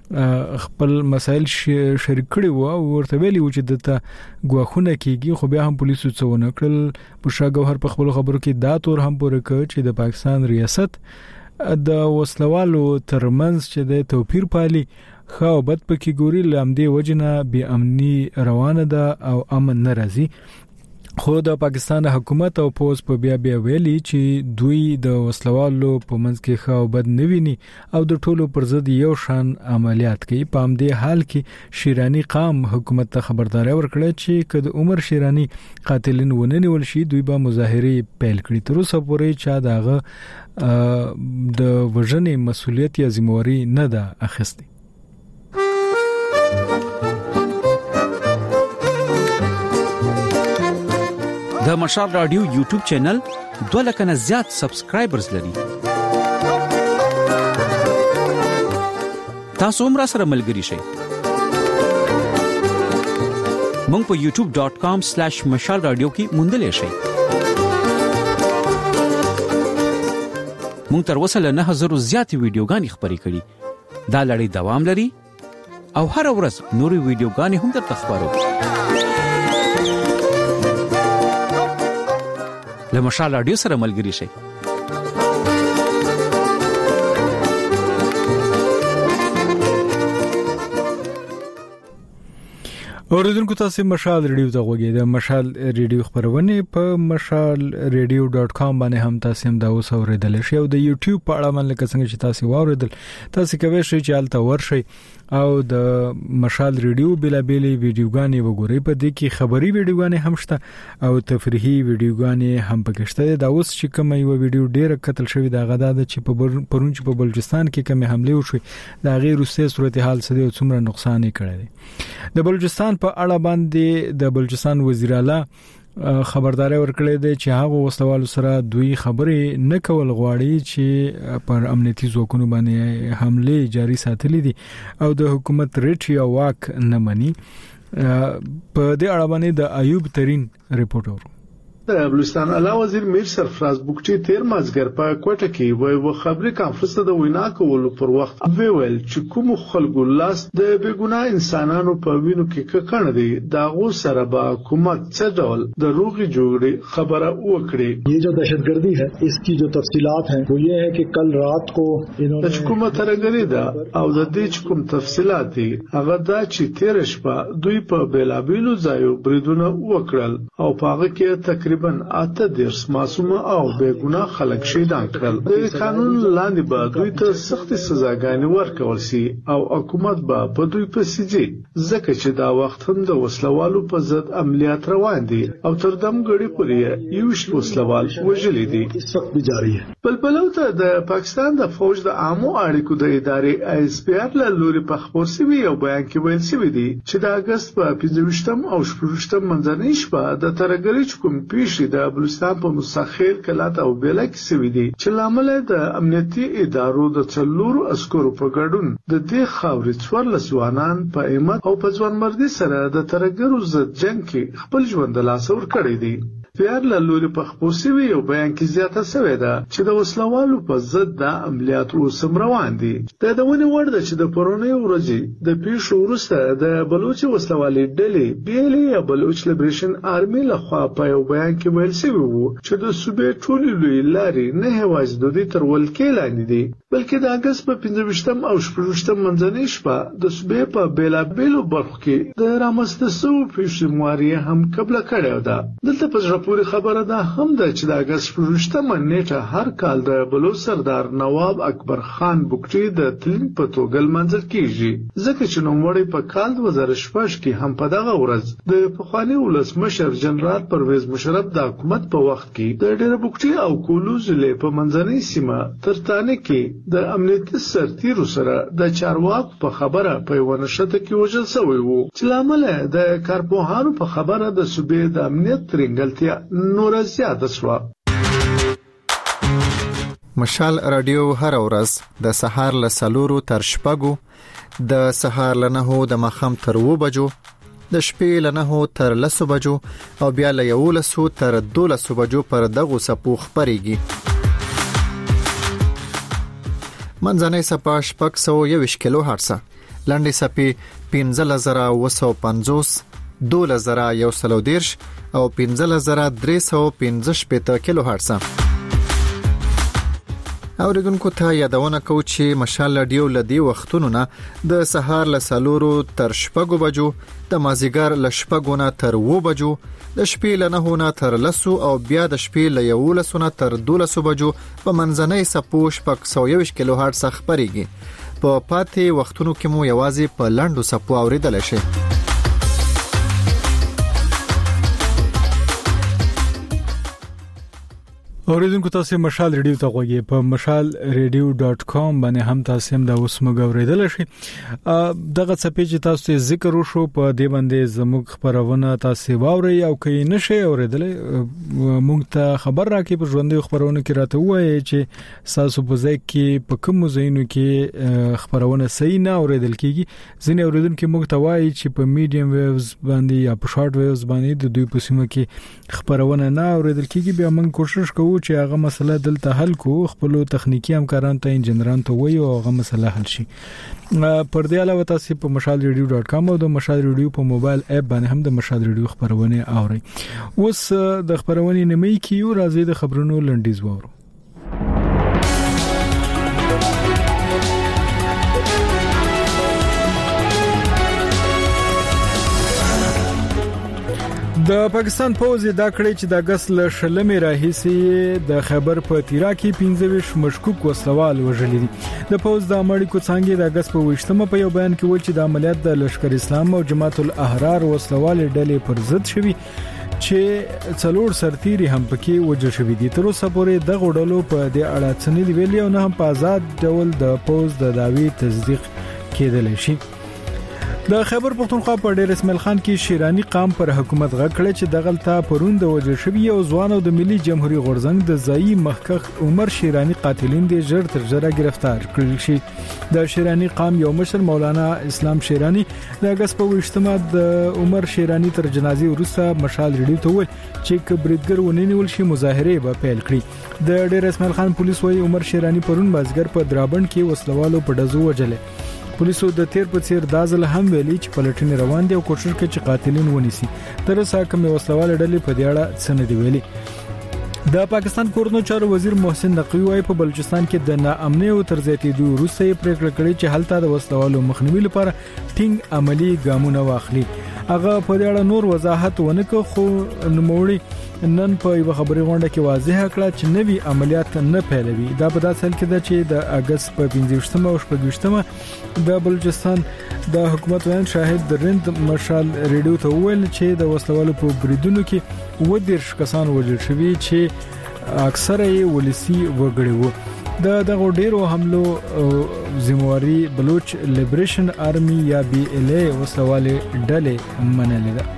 S1: خپل مسائل شریک کړي وو او ورته ویلي و چې دته غواخونه کیږي، خو بیا هم پولیسو څونه کړل. بشرا گوهر په خپل خبرو کې دا تور هم پورې کړ چې د پاکستان ریاست د وسلوالو ترمنځ چې د توپیر پالي خو بد پکې ګوري لامدې وجنه بي امني روانه ده او امن ناراضي. خو د پاکستان حکومت او پوز په بیا ویلي چې دوی د وسلوالو په منځ کې خو بد نه ویني او د ټولو پر ضد یو شان عملیات کوي. په همدې حال کې شیرانی قام حکومت ته خبرداري ورکړه چې کله عمر شیرانی قاتلین وننول شي دوی به مظاهره پیل کړي. تر اوسه پورې چا داغه د وژنې مسولیت یا ذمہواری نه ده اخیستي.
S16: د مشال رادیو یوټیوب چینل 2 لک نه زیات سبسکرایبرز لري. تاسو هم را سره ملګري شئ. مونږ په youtube.com/mashal radio کې موندلې شئ. مونږ تر اوسه له 9000 زیات ویډیوګانې خبرې کړې. دا لړۍ دوام لري او هر ورځ نوري ویډیوګانې هم درته خبرو. له مشال رادیو سره ملګري شئ.
S1: اوریدونکو تاسو مشال ریډیو ته غوږی د مشال ریډیو خبرونه په mashalradio.com باندې هم تاسو هم دا اوس اوریدل شئ او د یوټیوب په اړه باندې څنګه چې تاسو واوریدل تاسو کوي چې حالت ورشي او د مشال ریډیو بلابلي ویډیوګانې وګورئ. په دې کې خبري ویډیوګانې هم شته او تفریحي ویډیوګانې هم پکې شته. دا اوس چې کومه یو ویډیو ډیره قتل شوی دا غدا د چې په پرونچ په بلوچستان کې کومه حمله وشوه دا غیر روسي صورتحال سره څومره نقصان کړی. د بلوچستان په اړه باندې د بلوچستان وزیر اعلی خبرداري ورکړې ده چې هغه وسوالو سره دوی خبرې نه کول غواړي چې پر امنیتي ځواکونو باندې حمله جاري ساتلې دي او د حکومت ریټ یا واک نه مني. په دې اړه باندې د ایوب ترين ریپورت اورو.
S17: د بلوچستان اعلی وزیر میر سرفراز بوکټي تیر مازګر په کوټه کې وایي خبري کانفرنس د وینا کولو پر وخت ویل چې کوم خلکو لاس د بیګناه انسانانو په وینو کې ککړ دي دا غو سره به حکومت څه ډول د روغي جوړې خبره وکړي.
S18: ये जो दहशतगर्दी है इसकी जो तफसीलात हैं वो ये है कि कल रात को
S17: इन्होंने حکومت ترګری دا او د دې کوم تفصيلات دي هغه دا چې تیر شپه دوی په بیلابیلو ځایو بریدونه وکړل او په هغه کې تقریبا 8 معصومه او بیګناه خلک شهیدان کړل. د قانون لاندې به دوی ته سخت سزاګانې ورکول شي او حکومت به په دوی پسې ځي ځکه چې دا وخت هم د وسلوالو په ضد عملیات روان دي او تر دم غړي پورې یو شل وسلوال وژلي دي.
S18: اس وخت به جاری ہے.
S17: بلبلو ته د پاکستان د فوج د عامو اړیکو د ادارې آی اس پی آر له لوري په خبر سوي او بیان کې ویل شوی دی چې د اگست په 15 او 16 منځنۍ شپه د ترګری کوم پیښې د بلوچستان په مساخیر کلات او بیلا کې سوي دي چې لامل د امنیتي ادارو د څلورو عسکرو په ګډون د دې خاورې څوارلس ځوانان په همت او په ځوانمردي سره د ترګرو ضد جنگ کې خپل ژوند له لاسه ورکړی دی. پیار له لوري په خبر سوي او بیان کې زیاته شوې ده چې د وسلوالو په ضد د عملیات اوسم روان دي. دا د ونی وړ ده چې د پرونی ورځې د پیښو وروسته د بلوچ وسلوالي ډلې بیلي یا بلوچ لیبریشن آرمي له خوا په یو بیان کې ویل شوی وو چې د صوبې ټولې لوی لارې نه هواز د دې تر ولکې لاندې دي بلکې د اگست په 15 او 16 منځنۍ شپه د صوبې په بیلابیلو برخو کې د رامنځته شوو پیښو مواریه هم قبل کړې ده. دلته په پوری خبره ده هم ده چې د اگست 15 نیټه هر کال د بلوچ سردار نواب اکبر خان بوکټي د تلین په توګه منځل کیږي ځکه چې نوموړی په کال 2016 کې هم په دغه ورځ د پخوانی ولسمشر جنرال پرویز مشرف د حکومت په وخت کې د ډېر بوکټي او کولوز له په منځنۍ سیمه ترتانه کې د امنیتي سرتیرو سره د چارواکو په خبره په ونشته کې وژل شوی وو چې لامل د کارپوهانو په خبره د صوبې د امنیت ترنګلتیا نور زیاده شو.
S19: مشال رادیو هر ورځ د سهار له سلورو تر شپږو د سهار له 9 د مخام تر 2 بجو د شپې له 9 تر 10 بجو او بیا له 11 تر 12 بجو پر دغه سپو خبريږي. منځنۍ سپا 621 کیلو هرتز لاندې سپي 15950 2110 او 15315 کیلو هرتز. اوریدونکو ته یادونه کوم چې مشال رادیو لدی وختونو نه د سهار له سلورو تر شپږو بجو د مازیګر له شپږو نه تر 2 بجو د شپې له 9 نه تر 10 او بیا د شپې له 11 نه تر 12 بجو په منځنۍ سپو 621 کیلو هرتز خبريږي. په پاتې وختونو کې مو یوازې په لاندو سپو اوریدل شي.
S1: اوریدونکو تاسو مشال ریډیو ته غوږی په mashalradio.com باندې هم تاسو هم دا اوس موږ اوریدل شي. دغه څپې چې تاسو ذکر وشو په دې باندې زموږ خبرونه تاسو واوري او کین نشي اوریدل موږ ته خبر راکې په ژوندۍ خبرونه کې راته وایي چې تاسو په ځای کې په کوم ځایونو کې خبرونه صحیح نه اوریدل کیږي. ځینې اوریدونکو موږ ته وایي چې په میډیم ویوز باندې یا په شارټ ویوز باندې د دوی په سیمه کې خبرونه نه اوریدل کیږي. بیا موږ کوشش کوو چې هغه مسله دلته حل کو خپل تخنیکی همکاران ته انجنیران ته وایي او هغه مسله حل شي. پر دې علاوه تاسو په mashalradio.com او د مشال ریډیو په موبایل اپ باندې هم د مشال ریډیو خبرونه اورئ. اوس د خبرونه نیمه کیو راځي د خبرونو لنډیز وورو. د پاکستان پوز دا کړی چې د اگست ل شلمې راهیسي د خبر په تیرا کې 15 مشکوک وسلوال وژل دي. د پوز د امریکا څنګه د اگست په 28مه په یو بیان کې ویل چې د عملیات د لشکر اسلام او جماعت الاحرار وسلوال ډلې پر ضد شوي چې څلور سرتیري هم پکې وژل شوي دي. تر اوسه پورې د غړولو په دې اړه څه نه دی ویلي او نه هم په آزاد ډول د پوز د داوی تصدیق کېدل شي. د خیبر پختونخوا په ډیر اسماعیل خان کې شیرانی قام پر حکومت غکړه چې دغلطه پروند وجه شوی او ځوان او د ملي جمهوریت غورزنګ د ځای مخکخ عمر شیرانی قاتلین دي ژر تر ژره گرفتار کړل شي. د شیرانی قام یو مشر مولانا اسلام شیرانی د اگست په 28مه د عمر شیرانی تر جنازې وروسته مشال ریډیو ته ویل چې کبریدګر ونیول شي مظاهره به پیل کړي. د ډیر اسماعیل خان پولیس وايي عمر شیرانی پرون مازګر په درابند کې وسلوالو په ډزو وجلې. پولیسو د تیر په څیر دازل هم ویلي چې پلټنې روان دي او کوشش کوي چې قاتلین ونیسي. تر اوسه کومه وسلواله ډلې په دې اړه څه نه دی ویلي. د پاکستان کورنو چارو وزیر محسن نقوی وايي په بلوچستان کې د ناامنۍ او تر زیاتېدو وروسته پریکړه کړې چې هلته د وسلوالو مخنیوي لپاره ټینګ عملی ګامونه واخلي. هغه په دې اړه نور وضاحت ونه کړ خو نوموړي نن په یو خبري غونډه کې واضح کړه چې نوي عملیات نه پیلوي. دا په داسې حال کې ده چې د اگست په 15مه او 16مه د بلوچستان د حکومت وین شاهد درند مشال ریډیو ته ویل چې د وسلوالو په بریدونو کې 10 کسان وژل شوي چې اکثره یې ولسی وګړي وو. د دغه ډیرو حملو ذمہواری بلوچ لیبریشن آرمی یا BLA وسلواله ډلې منلې ده.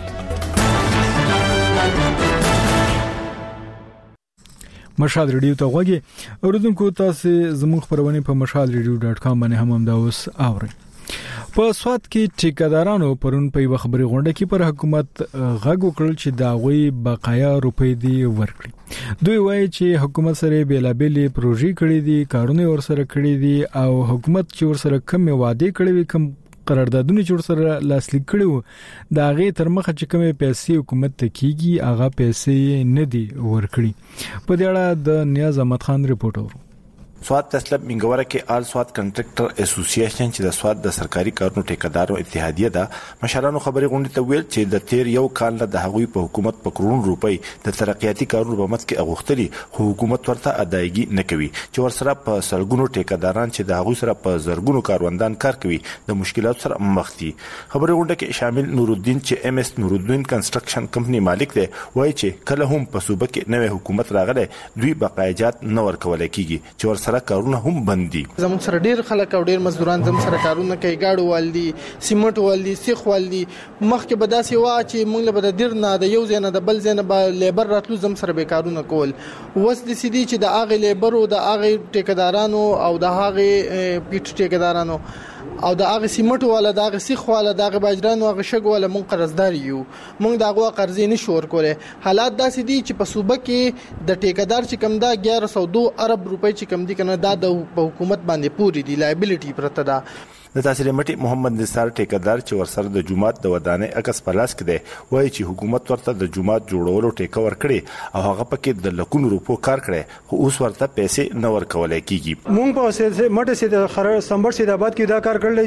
S1: مشال ریډیو ته غوږی اوردونکو تاسو زموږ خبرونه په mashalradio.com باندې هم دا اوس اورئ. په سواد کې ټیکادارانو پرون په یو خبري غونډه کې پر حکومت غږ وکړل چې دا غوي بقایا روپۍ دی ورکړي. دوی وایي چې حکومت سره بیلابېلې پروژې کړې دي کارونه ورسره کړې دي او حکومت چې ورسره کوم وعده کړې وي کوم قراردادونه چې ورسره لاسلیک کړي دا غي تر مخه چې کومه پیسې حکومت ته کیږي هغه پیسې نه دي ورکړي. په دې اړه د نیاز احمد خان ریپورټ اورو.
S20: سواد تسلب منګوره کې آل سواد کنټراکټر اسوسییشن چې د سواد د سرکاري کارونو ټیکادارو اتحادیه ده مشرانو خبري غونډه ته ویل چې د تیر یو کال له د هغوی په حکومت په کرون روپۍ د ترقیاتي کارونو په مت کې اغوختري خو حکومت ورته ادایګي نه کوي چې ورسره په سلګونو ټیکاداران چې د هغوی سره په زرګونو کاروندان کار کوي د مشکلات سره مخ دي. خبري غونډه کې شامل نورالدین چې MS نورالدین کنسټرکشن کمپنی مالک دی وایي چې کله هم په صوبه کې نوې حکومت راغله دوی بقایجات نه ورکول کیږي چې ورسره کارونه هم بندي.
S21: زموږ سره ډیر خلک او ډیر مزدوران زموږ سره کارونه کوي گاډو والدي سیمنټ والدي سیخ والدي مخکې به داسې وا چې موږ له بد ډیر نه د یو ځای نه د بل ځای نه به لیبر راتلو زم سره به کارونه کول. وس د سیدي چې د اغه لیبر او د اغه ټیکدارانو او د هغه پیټ ټیکدارانو او د هغه سیمټ والا د هغه سیخ والا د هغه باجران او هغه شګ والا مونږ قرضدار یو مونږ دغه قرضې نشور کوله. حالات داسې دي چې په صوبه کې د ټیکدار چې کم دا 1102 ارب روپۍ چې کم دي کنه دا د حکومت باندې پوری دی لایبیلیټي پرته ده.
S20: د تحصیل مټي محمد نثار ټیکدار چې ورسره د جمعات د ودانې عکس پلاس کې دی وایي چې حکومت ورته د جمعات جوړولو ټیکه ورکړي او هغه پکې د لکونو روپو کار کړي خو اوس ورته پیسې نه ورکول کیږي.
S22: مونږ په مټه سي د خرر سمبر سي د آباد کې دا کار کړل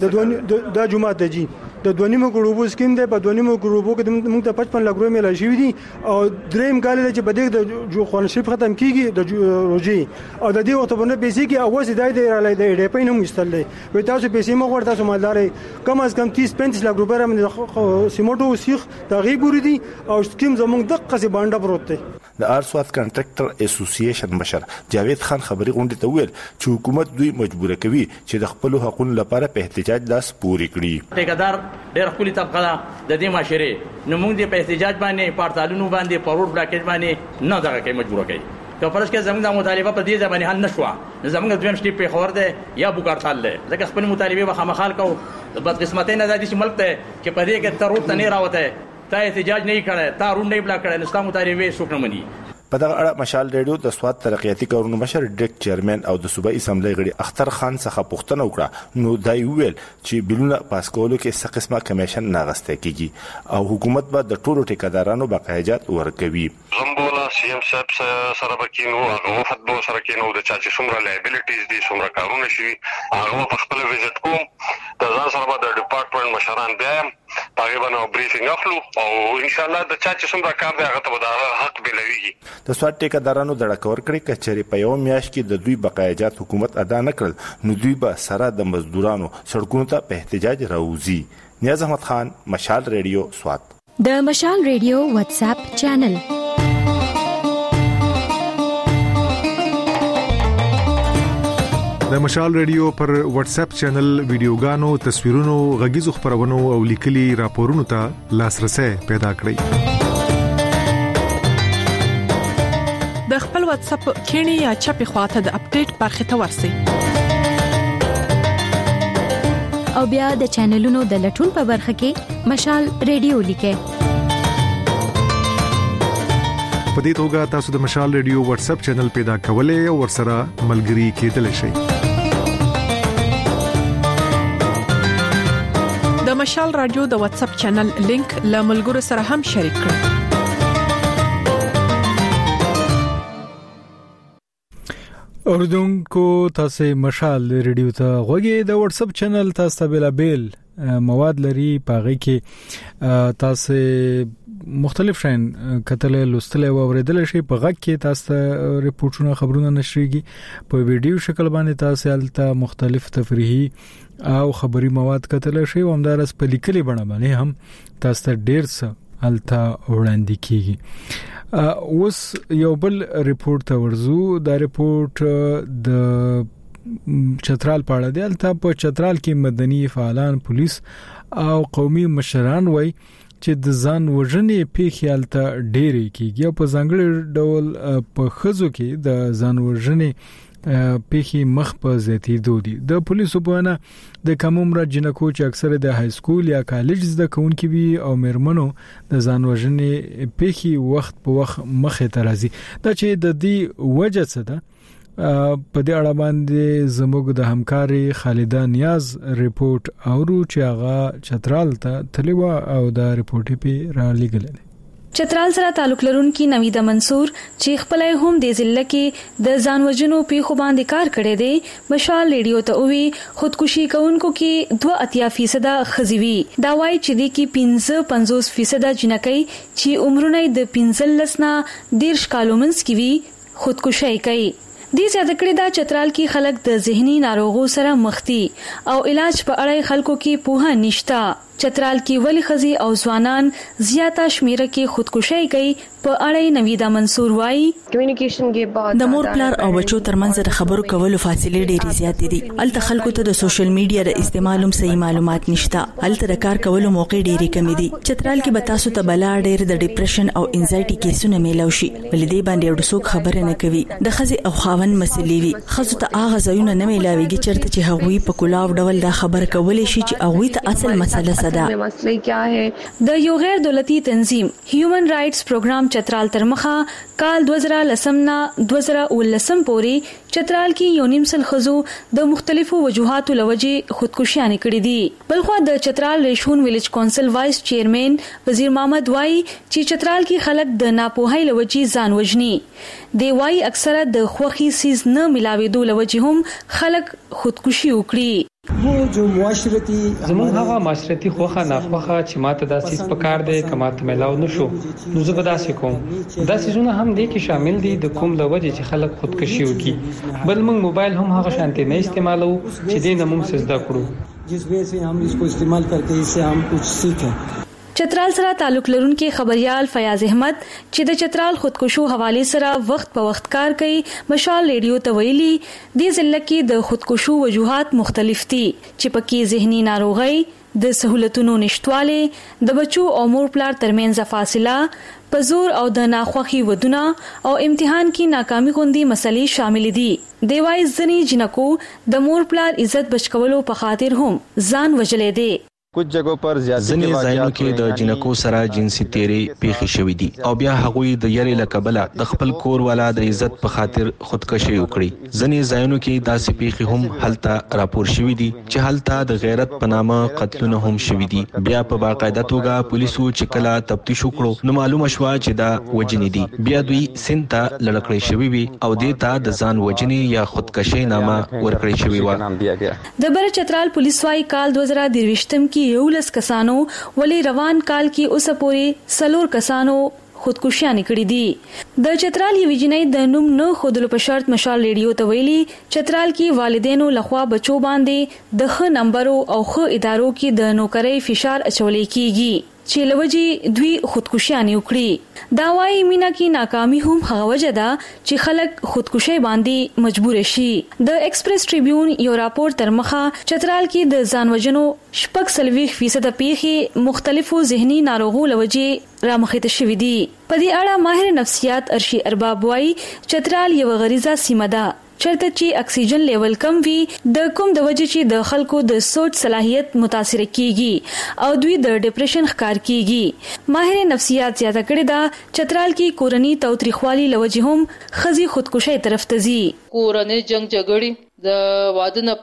S22: جی د جمعات د جی د دونیمو ګروپو سکیم دی په دونیمو ګروپو کې موږ ته 55 لک روپۍ مل شي دي او دریم کال چې بده د جو خونشپ ختم کیږي د روجي او د دې وخت باندې پیسې کې اواز دی راځي د ډیپې نه مستل دی وي تاسو پیسې مو ورته سمالداري کم از کم 30-35 لک روپۍ رم سیمټو سیخ د غیبوري دي او سکیم زموږ د قصې باندې پروت دی.
S20: د آرسواد کنټراکټر اسوسییشن مشر جاوید خان خبري غونډه ته ویل چې حکومت دوی مجبور کوي چې د خپل حقوقو لپاره په احتجاج لاس پوري کړي.
S23: ټیکدار ډېر خپل طبقه د دې معاشره نو موږ د په احتجاج باندې پارتالونو باندې پروډ بلاکیج باندې نه دغه کې مجبور کوي. که فرض کې زموږ د مطالبه په دې ځبانه حل نشو زموږ دویم سټیپ په خور ده یا بوکارتال ده ځکه خپل مطالبه به خامخال کو بد قسمتۍ نه د دې ملک ته چې په دې کې تروت نه راوته تا احتجاج نه کړي تا روډ نه بلا کړي نستا مطالبه څوک نه مني.
S20: په دغه اړه مشال ریډیو د سواد ترقیاتي کارونو مشر ډیک چیرمن او د صوبایي اسمبلی غړي اختر خان څخه پوښتنه وکړه نو دای ویل چې بلونه پاس کولو کې څه قسمه کمیشن ناغسته کیږي او حکومت به د ټولو ټیکادارانو بقایجات ورکوي.
S3: زمبولا سی ام صاحب سره بکینو هغه وفد به سره کینو د چا چې څومره لایبیلیټیز دي څومره کارونه شي هغه په خپل ویزټ کوم د ځان سره به د ډپارټمنټ مشران بیا هغه باندې بریفینګ اخلو او ان شاء الله د چا چې څومره کار دی هغه ته به حق بلويږي.
S20: د سواد ټیکادارانو د ډکور کړي کچري په یو میاشت کې د دوی بقایجات حکومت ادا نکړل نو دوی به سره د مزدورانو سړکونو ته په احتجاج راوځي. نیاز احمد خان، مشال ریډیو، سواد.
S9: د مشال ریډیو واتس اپ چینل.
S5: د مشال ریډیو پر واتس اپ چینل ویډیوګانو، تصویرونو، غږیزو خبرونو او لیکلي راپورونو ته لاسرسي پیدا کړئ.
S8: د خپل واتس اپ کینی یا چپی خواته د اپډیټ برخه ته ورسئ
S9: او بیا د چینلونو د لټون په برخه کې مشال ریډیو لیکئ.
S5: په دې توګه تاسو د مشال ریډیو واتس اپ چینل پیدا کولای او ورسره ملګري کېدلی شئ.
S8: د مشال رادیو د واتس اپ چینل لینک له ملګرو سره هم شریک کړئ.
S1: اوردونکو تاسو مشال ریډیو ته غوږی د واتس اپ چینل تاسو ته بیل مواد لري پاغي کې تاسو مختلف شین کتل لوستل او اوریدل شي په غږ کې تاسو ریپورتونه خبرونه نشريږي په ویډیو شکل باندې تاسو الته مختلف تفریحي او خبري مواد کتل شي او همدارس په لیکلي بڼه باندې هم تاسو ډیر څه الته وړاندې کیږي. اوس یو بل ریپورت ته ورزو. دا ریپورت د چترال پاړه دی. الته په چترال کې مدني فعالان، پولیس او قومي مشران وای چې د ځان وژنې پیښې الته ډېرې کیږي او په ځانګړي ډول په خزو کې د ځان وژنې پیښې مخ په زیاتېدو دي. د پولیسو په وینا د کمومره جنکو چې اکثره د های سکول یا کالج زده کوونکي وي او میرمنو د ځان وژنې پیښې وخت په وخت مخې ته راځي. دا چې د دې وجه څه ده په دې اړه باندې زموږ د همکاري خالده نیاز ریپورت اورو چې هغه چترال ته تلوا او دا ریپورت په را لګل.
S24: چترال سره تعلق لرونکي نویدا منصور چې خپلای هم د ضلع کې د ځانوژنو پیښو باندې کار کړی دی مشال ریډیو ته وی خودکشي کوونکو کې 2% خزوي دا وایي چې د کې 55% جنکۍ چې عمرونه د 15 نه 10 کالو منځ کې وي خودکشي کوي. دې زیاته کړې دا چترال کې خلک د ذهني ناروغو سره مخ دي او علاج په اړه خلکو کې پوهه نشته. چترال کې ولی خزي او ځوانان زیاته شمیره کې خودکشي کوي په اړه نویدا منصور وایي
S25: کمیونیکیشن کې بعد د مور پلار او بچو ترمنځ د خبرو کولو فاصله ډېرې زیاتې دي. الته خلکو ته د سوشل میډیا د استعمالوم صحیح معلومات نشته. الته د کار کولو موقع ډېرې کم دي. چترال کې به تاسو ته بلا ډېر د ډیپریشن او انزایټي کیسونه میلاو شي ولې باندې ورڅوک خبره نه کوي. د خزي او خاون مسلې وي خزو ته هغه ځایونه نه میلاويږي چرته چې هغوی په کلاو ډول دا خبر کولای شي چې هغوی ته اصل مسله
S24: مسئله کیا ہے. د یو غیر دولتي تنظیم هیومن رائټس پروګرام چترال ترمخه کال 2010 نه 2019 پورې چترال کې یو نیم سل خزو د مختلفو وجوهاتو لوجې خودکشیانه کړې دي. بلخو د چترال ریشون ویلیج کونسل وایس چیرمن وزیر محمد وای چې چترال کې خلک د ناپوهۍ لوجې ځان وژني. دی وای اکثره د خوخي سیز نه ملاوېدو لوجې هم خلک خودکشي وکړي.
S26: वो जो معاشرتی زمون هغه معاشرتی خوخه ناخوخه چې ماته داسې سپکار دی کماته ملاو نشو نو زه به داسې کوم. داسې زونه هم دي کې شامل دي د کوم لوجه چې خلک خودکشي وکړي. بل موږ موبایل هم هغه شانتي نه استعمالو چې دې نه موږ سزدا کړو جس وجه سے हम इसको इस्तेमाल करके इससे हम कुछ सीखें.
S24: چترال سره تعلق لرونکي خبريال فیاض احمد چې د چترال خودکشو حواله سره وخت په وخت کار کوي مشال ریډیو ته ویلي د ضلع کې د خودکشو وجوهات مختلف دي چې پکې ذهني ناروغي د سہولتونو نشټواله د بچو او مور پلار ترمنځ فاصله پزور او د ناخوخي ودونه او امتحان کې ناکامي غوندي مسلې شامل دي. دیوای ځنی جنکو د مور پلار عزت بچکولو په خاطر هم ځان وجلې دي.
S2: ځینې ځایونو کې د جنکو سره جنسي تیرې پیښې شوې دي او بیا هغوی د یری لکبله د خپل کور والا د عزت په خاطر خودکشي وکړي. ځینې ځایونو کې داسې پیښې هم هلته راپور شوې دي چې هلته د غیرت په نامه قتلونه هم شوې دي. بیا په باقاعده توګه پولیسو چې کله تفتیش وکړو نو معلومه شوه چې دا وجنې دي. بیا دوی سند ته لړکړې شوې وي او دې ته د ځان وجنې یا خودکشي نامه ورکړې شوې و.
S24: د بر چترال پولیس وايي کال 2023 کې 11 کسانو ولې روان کال کې اوسه پورې 4 کسانو خودکشیانه کړې دي. د چترال یوې جنۍ د نوم نه خودلو په شرط مشال ریډیو ته ویلي چترال کې والدینو لخوا بچو باندې د ښه نمبرو او ښه ادارو کې د نوکرۍ فشار اچولې کیږي چې لوجي دوی خودکشیانه وکړي. دا وايي مینا کې ناکامي هم هغه وجه ده چې خلک خودکشي باندې مجبور شي. د ایکسپریس ټریبیون یو راپور تر مخه چترال کې د ځانوژنو 40% پیښې مختلفو ذهني ناروغو لوجي رامخته شوې دي. په دې اړه ماهر نفسیات ارشي ارباب وايي چترال یو غریزه سیمه ده چرته چې اکسیجن لیول کم وي د کوم د وجې چې د خلکو د سوچ صلاحیت متاثر کیږي او دوی د ډیپریشن ښکار کیږي. ماهر نفسیات زیاته کړی دا چترال کې کورنی توتریخوالي لوجې هم خزي خودکشي طرف ته ځي.
S6: کورنی جنگ جګړې د واده نه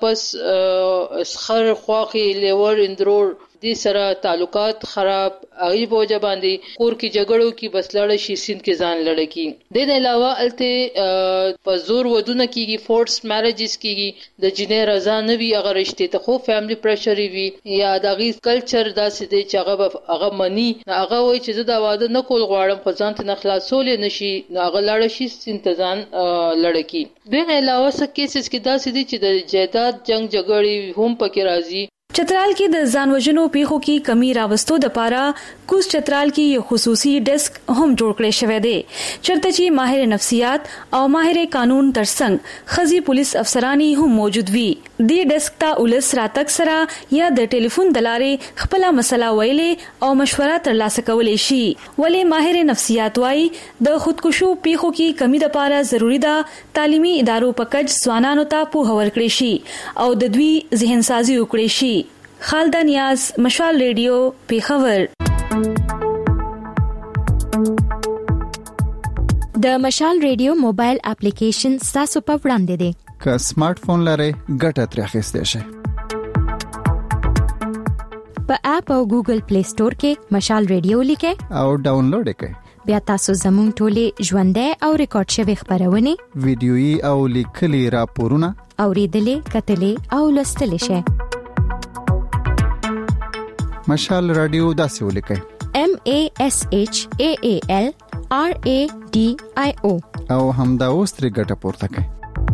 S6: پس خر خواخي لیور اندرور دې سره تعلقات خراب هغه په وجه باندې کور کې جګړو کې بس لړ شي سین کې ځان لړ کی. د دې علاوه الته په زور ودونه کېږي فورس میریجز کېږي د جنې رضا نه وي هغه رشته ته خو فیملی پریشر وي یا دغه کلچر داسې دی چې هغه منی هغه وایي چې زه دا واده نه کول غواړم خو ځان ته نه خلاصول نشي هغه لړ شي سین ته ځان لړ کی. د دې علاوه څه کیسز کې داسې دي چې د جیداد جنگ جګړې هم پکې راځي.
S24: چترال کې د ځانوژنو پیښو کې کمی راوستو د پاره کوز چترال کې یو خصوصي ډیسک هم جوړ کړی شوی دی چرته چې ماهر نفسیات او ماهر قانون ترڅنګ خزي پولیس افسرانی هم موجود وي. دې ډیسک ته ولس راتک سره یا د ټلیفون دلارې خپل مسله ویلې او مشوره ترلاسه کولای شي. ولې ماهر نفسیات وايي د خودکشو پیښو کې کمی د پاره ضروری ده تعلیمي ادارو په کچ ځوانانو ته پوهه ورکړي شي او د دوی ذهن سازي وکړي شي. خالده نیاز مشال ریډیو پیښور.
S9: د مشال ریډیو موبایل اپلیکیشن تاسو په وړاندې دی.
S19: که سمارټ فون لرئ ګټه ترې اخیستئ شئ.
S9: په اپ او ګوګل پلی سٹور کې مشال ریډیو لیکئ
S19: او ډاونلوډ کړئ.
S9: بیا تاسو زموږ ټولې ژوندۍ او ریکارډ شوی خبرونه
S19: ویډیويي او لیکلي راپورونه
S9: اوریدلې کتلې او لوستلې شئ.
S19: مشال رادیو داسې ولیکئ
S9: MASHAAL RADIO
S19: او همدا اوس ترې ګټه پورته کړئ.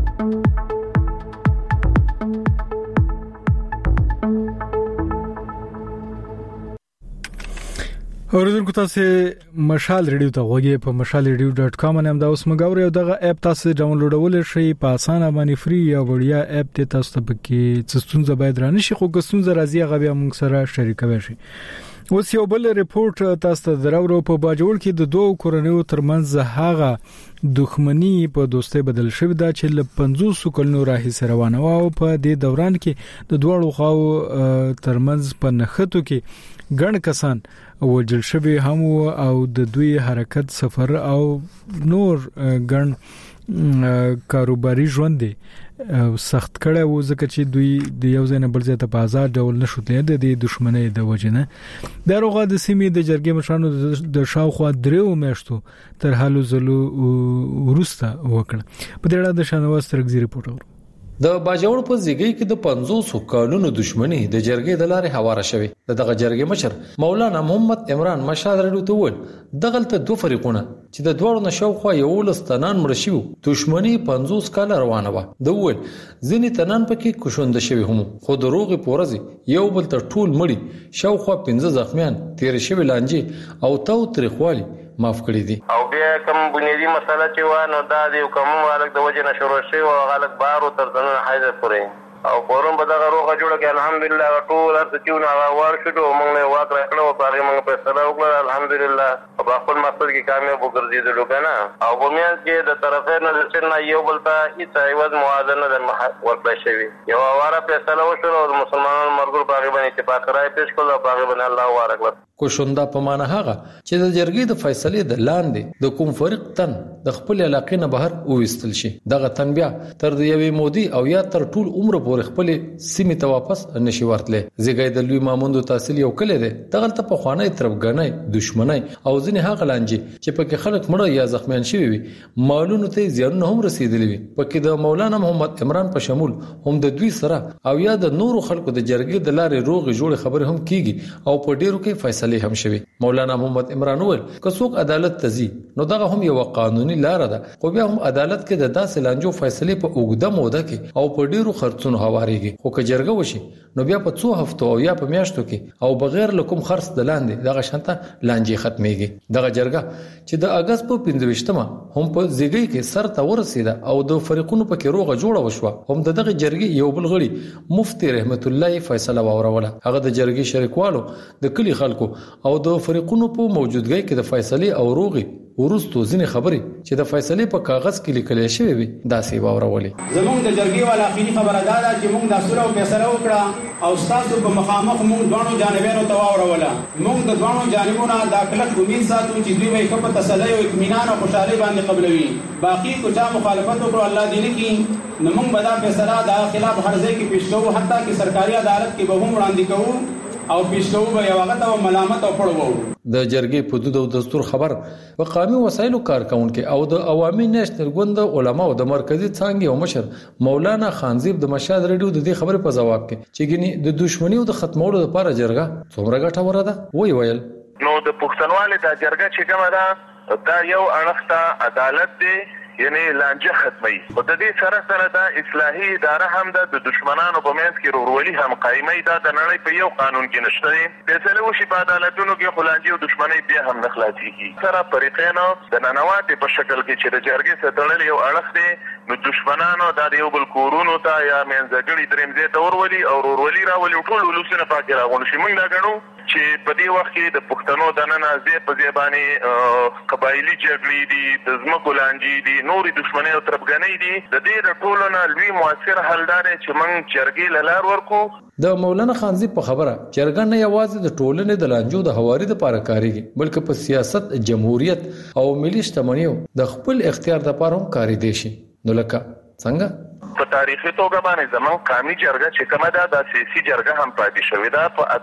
S1: اوریدونکو تاسو مشال ریډیو ته غوږی په mashalradio.com باندې هم دا اوس مګاوري او دغه اپ تاسو ډاونلوډول شئ په اسانه باندې فری یا وړیا اپ ته تاسو ته پکې څه باید رانه شي خو ګسونز راځي هغه بیا موږ سره شریکوي شي. اوس یو بل ریپورت تاسو ته درو په باجوړ کې د دوه کورنیو ترمنځ هغه دښمنی په دوستۍ بدل شوې ده چې ل 500 کلونو راهیسې روانه و او په دې دوران کې د دوه خواو ترمنځ په نخښتو کې ګڼ کسان وجل شوی هم او د دوی حرکت سفر او نور ګڼ کاروباري ژوند سخت کړه و ځکه چې دوی د یو ځای نه بل ځای ته په آزاد ډول نشو تللی د دښمنۍ د وجنه. د روغه د سیمې د جرګې مشرانو د شاوخوا 3 میاشتو تر حالو زلو ورسته وکړه. په دې اړه د شانواز ترګزي ریپورت اورو.
S7: د باجوړ په ځګي کې د 500 کالونو دښمنی د جرګې د لارې حواله شوه. دغه جرګې مشر مولانا محمد عمران مشال رډو ته ول دغلته دوه فریقونه چې د دوړو نشوخوا یو لستانان مړ شو دښمنی 500 کال روانه و. د ول ځینې تنان پکې کوشوند شوی هم خو د روغي پورزي یو بل ته ټول مړي شاوخوا 15 زخمیان تیر شوی لانجه او تو تریخوالي معاف کړی دي.
S10: او بیا کوم بنیادی مسله چې و نو دا د کوم والک د وجه نشور شي او غلط بارو تر ځنه حایزه پورې او پرون په دغه روغه جوړه کې الحمدلله ټول هر څه چونه وار شو موږ نه واک راکړو په هغه موږ په سره وکړه الحمدلله په خپل مقصد کې کامیاب وګرځیدلو کنه او په میاں کې د طرفین نه څنګه یو بل ته هیڅ ایواز موازنه د ورکړی شوی یو واره په سره وشو او مسلمانانو مرګ په هغه باندې اتفاق راي پېښ کړل او په هغه باندې الله وارکړه
S7: کوشنده په معنا هغه چې د جرګې د فیصلې د لاندې د کوم فرق تن د خپل علاقې نه بهر وويستل شي دغه تن بیا تر د یوې مودي او یا تر ټول عمر پورې خپل سیمه ته واپس نشي ورتلې زیګای د لوی ماموندو تحصیل یو کله ده دغه ته په خوانه تربګنۍ دښمنۍ او ځنې هغه لانجې چې پکې خلک مړه یا زخمیان شوي وي مالونو ته زیانونه هم رسیدلی وي پکې د مولانا محمد عمران په شمول هم د دوی سره او یا د نورو خلکو د جرګې د لارې روغ جوړ خبره هم کیږي او په ډیرو کې فیصله هم شوی مولانا محمد عمران وویل که څوک عدالت تزي نو دغه هم یو قانوني لار ده خو بیا هم عدالت کې د داسې لانجو فیصله په اوږده موده کې او په ډیرو خرڅونو هواريږي خو که جرګه وشي نو بیا په 2 هفتو او یا په میاشتو کې او بغیر لکم خرڅ د لاندې دغه شانته لانجې ختميږي دغه جرګه چې د اگست په 15مه هم په زیګي کې سر ته ورسیده او د فریقونو په کې روغه جوړه وشوه هم دغه جرګې یو بل غړي مفتي رحمت الله فیصله واوروله هغه د جرګې شریکوالو د کلی خلکو او د فریقونو په موجودګۍ کې د فیصلې او روغي ورستو ځینې خبرې چې د فیصلې په کاغذ کې لیکل شوی وي داسې واورولې
S11: زموږ د جرګې والا اخیری خبره دا ده چې موږ د اصول او فیصله وکړه او تاسو په مخامخ موږ دوه جانبونو ته واوروله موږ د دوه جانبونو د کلک امید ساتو چې دوی به په تسلی او اطمینان او خوشحالي باندې قبلوي باقي کومه مخالفت وکړو الله دې کې نو موږ به دا فیصله د خلاف هر ځای کې پیش کوو حتی چې سرکاري عدالت کې به هم وړاندې کوو او پیشکو به یو وخت او ملامت او پړو
S7: د جرګې په حدود او دستور خبر په قومي وسایلو کارکونکو او د عوامي نېشنل ګوند علماء او د مرکزی څنګه او مشر مولانا خانزیب د مشهد ریډیو د دې خبرې په جواب کې چې ګني د دښمنۍ او د ختمولو لپاره جرګه څومره ګټه ورده ویل
S10: نو د پښتونوالو د جرګه چې کومه ده دا یو اړخته عدالت دی یعنی لانجه ختمي او د دې سره دا اصلاحي اداره هم د دشمنانو په منځ کې ورولي هم قائمه ده د نړۍ په یو قانون کې نشته فیصله وشي په عدالتونو کې خلانجي او دشمني بیا هم نه خلاصيږي سره طریقې نو د ننواتې په شکل کې چې د جرګې ستړل یو اړخ دی نو دشمنانو د یو بل کورونو ته یا منځګړي درېمځه ته ورولي او ورولي راولي ټول ولوسونه پاکه راغون شي موږ دا غنو چې په دې وخت کې د پښتنو د نن ازې په ځبانه قبایلی جګړې دي د زمکو لانجې دي نورې دښمنۍ او تربګنۍ دي د دې د ټولو نه لوی موثر حل دی چې موږ جرګې لار ورکو
S7: د مولانا خانزیب په خبره جرګه نه یوازې د ټولنې د لانجو د هواري لپاره کاریږي بلکې په سیاست جمهوریت او ملي شتمنیو د خپل اختیار لپاره هم کاری دي شي نو لکه څنګه
S10: په تاریخي توګه باندې زمون قومي جرګه چې کومه ده د سیاسي جرګه هم پاتې شوې ده په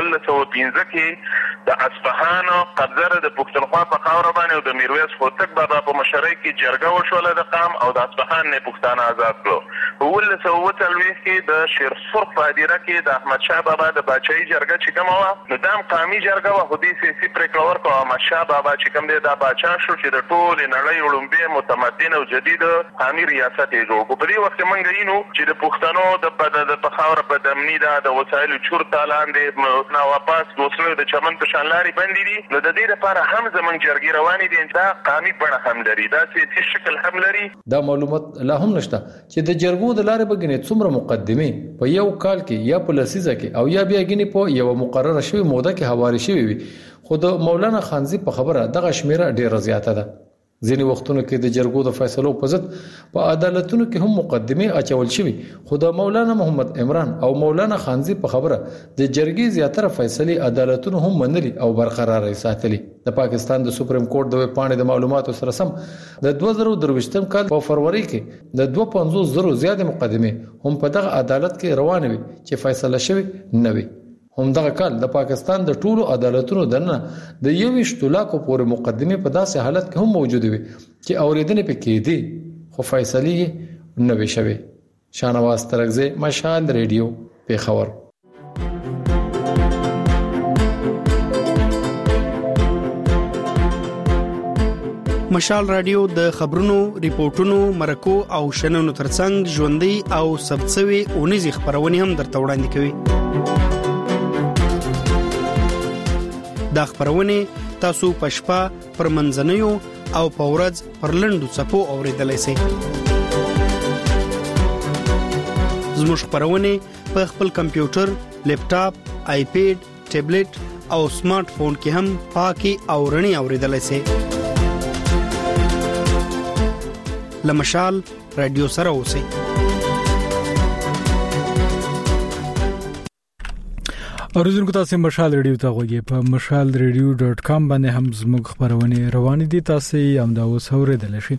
S10: 1915 کې د اصفهان قبضه د پښتونخوا په خاور باندې او د میرویس هوتک بابا په مشرۍ کې جرګه وشوله د قام او د اصفهان نه پښتانه آزاد کړو په 1940 کې د شیر سرخ په دیره کې د احمد شاه بابا د بچای جرګه چې کومه و نو د قومي جرګه و خودي سیاسي پریکړه ورکړه احمد شاه بابا چې کوم دی د بچا شو چې د ټول نړۍ وړاندې متمدن او جدید قومي ریاست یې جوړ کړ په دې وخت منګ یینو چې د پښتنو د پخاور په دمنی د وسایلو چورتا لاندې نو واپس دوسلو د چمن په شانلاري باندې دي نو د دې لپاره هم زمون جرګې روانې دي دا قومي بڼه هم لري دا سیاسي شکل هم لري
S7: دا معلومات لا هم نشته چې د جرګو د لارې بګنې څومره مقدمه په یو کال کې یا په لسیزه کې او یا بیا غني په یو مقرره شوی موده کې حواله شوی وي خو د مولانا خانزی په خبره دغه شمیره ډیره زیاته ده ځینې وختونو کې د جرګو د فیصلو په ضد په عدالتونو کې هم مقدمه اچول شوی خو د مولانا محمد عمران او مولانا خانزی په خبره د جرګې زیاتره فیصلې عدالتونو هم منلي او برقرار ساتلي د پاکستان د سپریم کورټ د پاڼې د معلوماتو سره سم د 2023 کال په فروری کې د 250,000 زیات مقدمه هم په دغه عدالت کې روانه وي چې فیصله شوی نه وي هم دغه کال د پاکستان د ټولو عدالتونو دنه د 21 لاکو پورې مقدمه په داسې حالت کې هم موجود وي چې اوریدنې پکې دي خو فیصله نه وي شوی شانواز ترغزه مشال ریډیو پیښور
S12: مشال رادیو د خبرونو ریپورتونو مرکو او شننو ترڅنګ ژوندۍ او سبڅوي اونیزي خبرونه هم درته وړاندې کوي دا خبرونه تاسو پښپا پر منځنیو او پورز پر لندو صفو اوریدلای شئ زموږ خبرونه په خپل کمپیوټر، لیپټاپ، آیپیډ، ټابلیټ او سمارټ فون کې هم پاکي او رڼي اوریدلای شئ. لمشال رادیو سره اوسئ.
S1: اوریدونکو تاسو مشال ریډیو ته غوږی په mashalradio.com باندې هم زموږ خبرونه روان دي. تاسو هم دا اوس اوریدل شئ.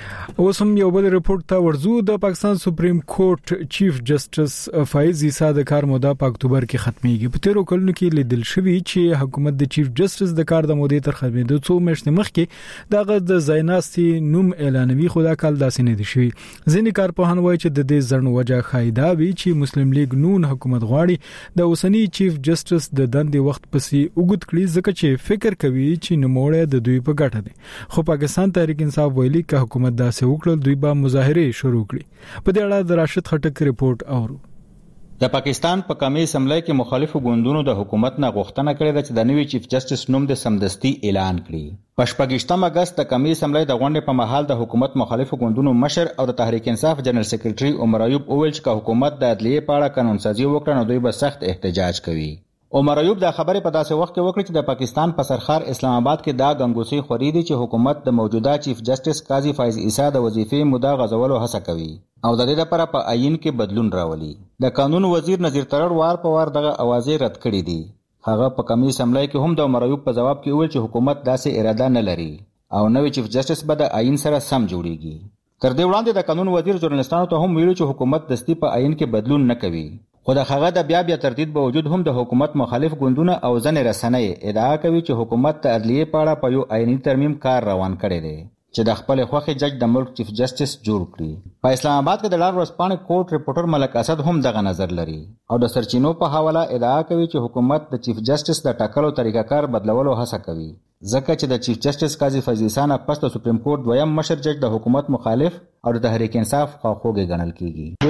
S1: اوس هم یو بل ریپورت ته ورزو. د پاکستان سپریم کورټ چیف جسټس فایز عیسی د کار موده په اکتوبر کې ختميږي. په تیرو کلونو کې لیدل شوی چې حکومت د چیف جسټس د کار د مودې تر ختمېدو څو میاشتې مخکې دغه د زایناستي نوم اعلانوي، خو دا کال داسې نه دي شوی. ځینې کارپوهان وایي چې د دې ځړن وجه خایدا وی چې مسلم لیگ نون حکومت غواړي د اوسنی چیف جسټس د دندې وخت پسې وګت کړي، ځکه چې فکر کوي چې نموړې د دوی په ګټه دي. خو پاکستان تحریک انصاف ویلي چې حکومت داسې وکړل دوی به مظاهره شروع کړي. په دې اړه د راشد خټک ریپورت اورو.
S4: د پاکستان په قومي اسمبلی کې مخالفو ګوندونو د حکومت نه غوښتنه کړې ده چې د نوي چیف جسټس نوم د سمدستي اعلان کړي. په 28 اگست د قومي اسمبلی د غونډې په مهال د حکومت مخالفو ګوندونو مشر او د تحریک انصاف جنرال سیکریټري عمر ایوب وویل چې حکومت د عدلیې په اړه قانون سازي وکړي نو دوی به سخت احتجاج کوي. عمر ایوب دا خبره په داسې وخت کې وکړه چې د پاکستان په سرخار اسلام آباد کې دا غنګوسي خوري دي چې حکومت د موجوده چیف جسټس قاضي فایز عیسی د وظیفې موده غځولو هڅه کوي او د دې لپاره په آئین کې بدلون راولي. د قانون وزیر نذیر ترړ وار په وار دغه اوازې رد کړې دي. هغه په قومي اسمبلی کې هم د عمر ایوب په جواب کې وویل چې حکومت داسې اراده نه لري او نوې چیف جسټس به د آئین سره سم جوړیږي. تر دې وړاندې د قانون وزیر ژورنالستانو ته هم ویلي چې حکومت دستي په آئین کې بدلون نه کوي. خو د هغه د بیا تردید باوجود هم د حکومت مخالف ګوندونه او ځنې رسنۍ ادعا کوي چې حکومت د عدلیې په اړه په یو آئینی ترمیم کار روان کړی دی چې د خپل خوښې جج د ملک چیف جسټس جوړ کړي. په اسلام آباد کې د لار ورځپاڼې کوټ ریپورټر ملک اسد هم دغه نظر لري او د سرچینو په حواله ادعا کوي چې حکومت د چیف جسټس د ټاکلو طریقه بدلولو هڅه کوي، ځکه چې د چیف جسټس قاضي فیض عیسی نه پس د سپریم کورټ دویم مشر جج د حکومت مخالف او د تحریک انصاف خواخوږي ګڼل کیږي.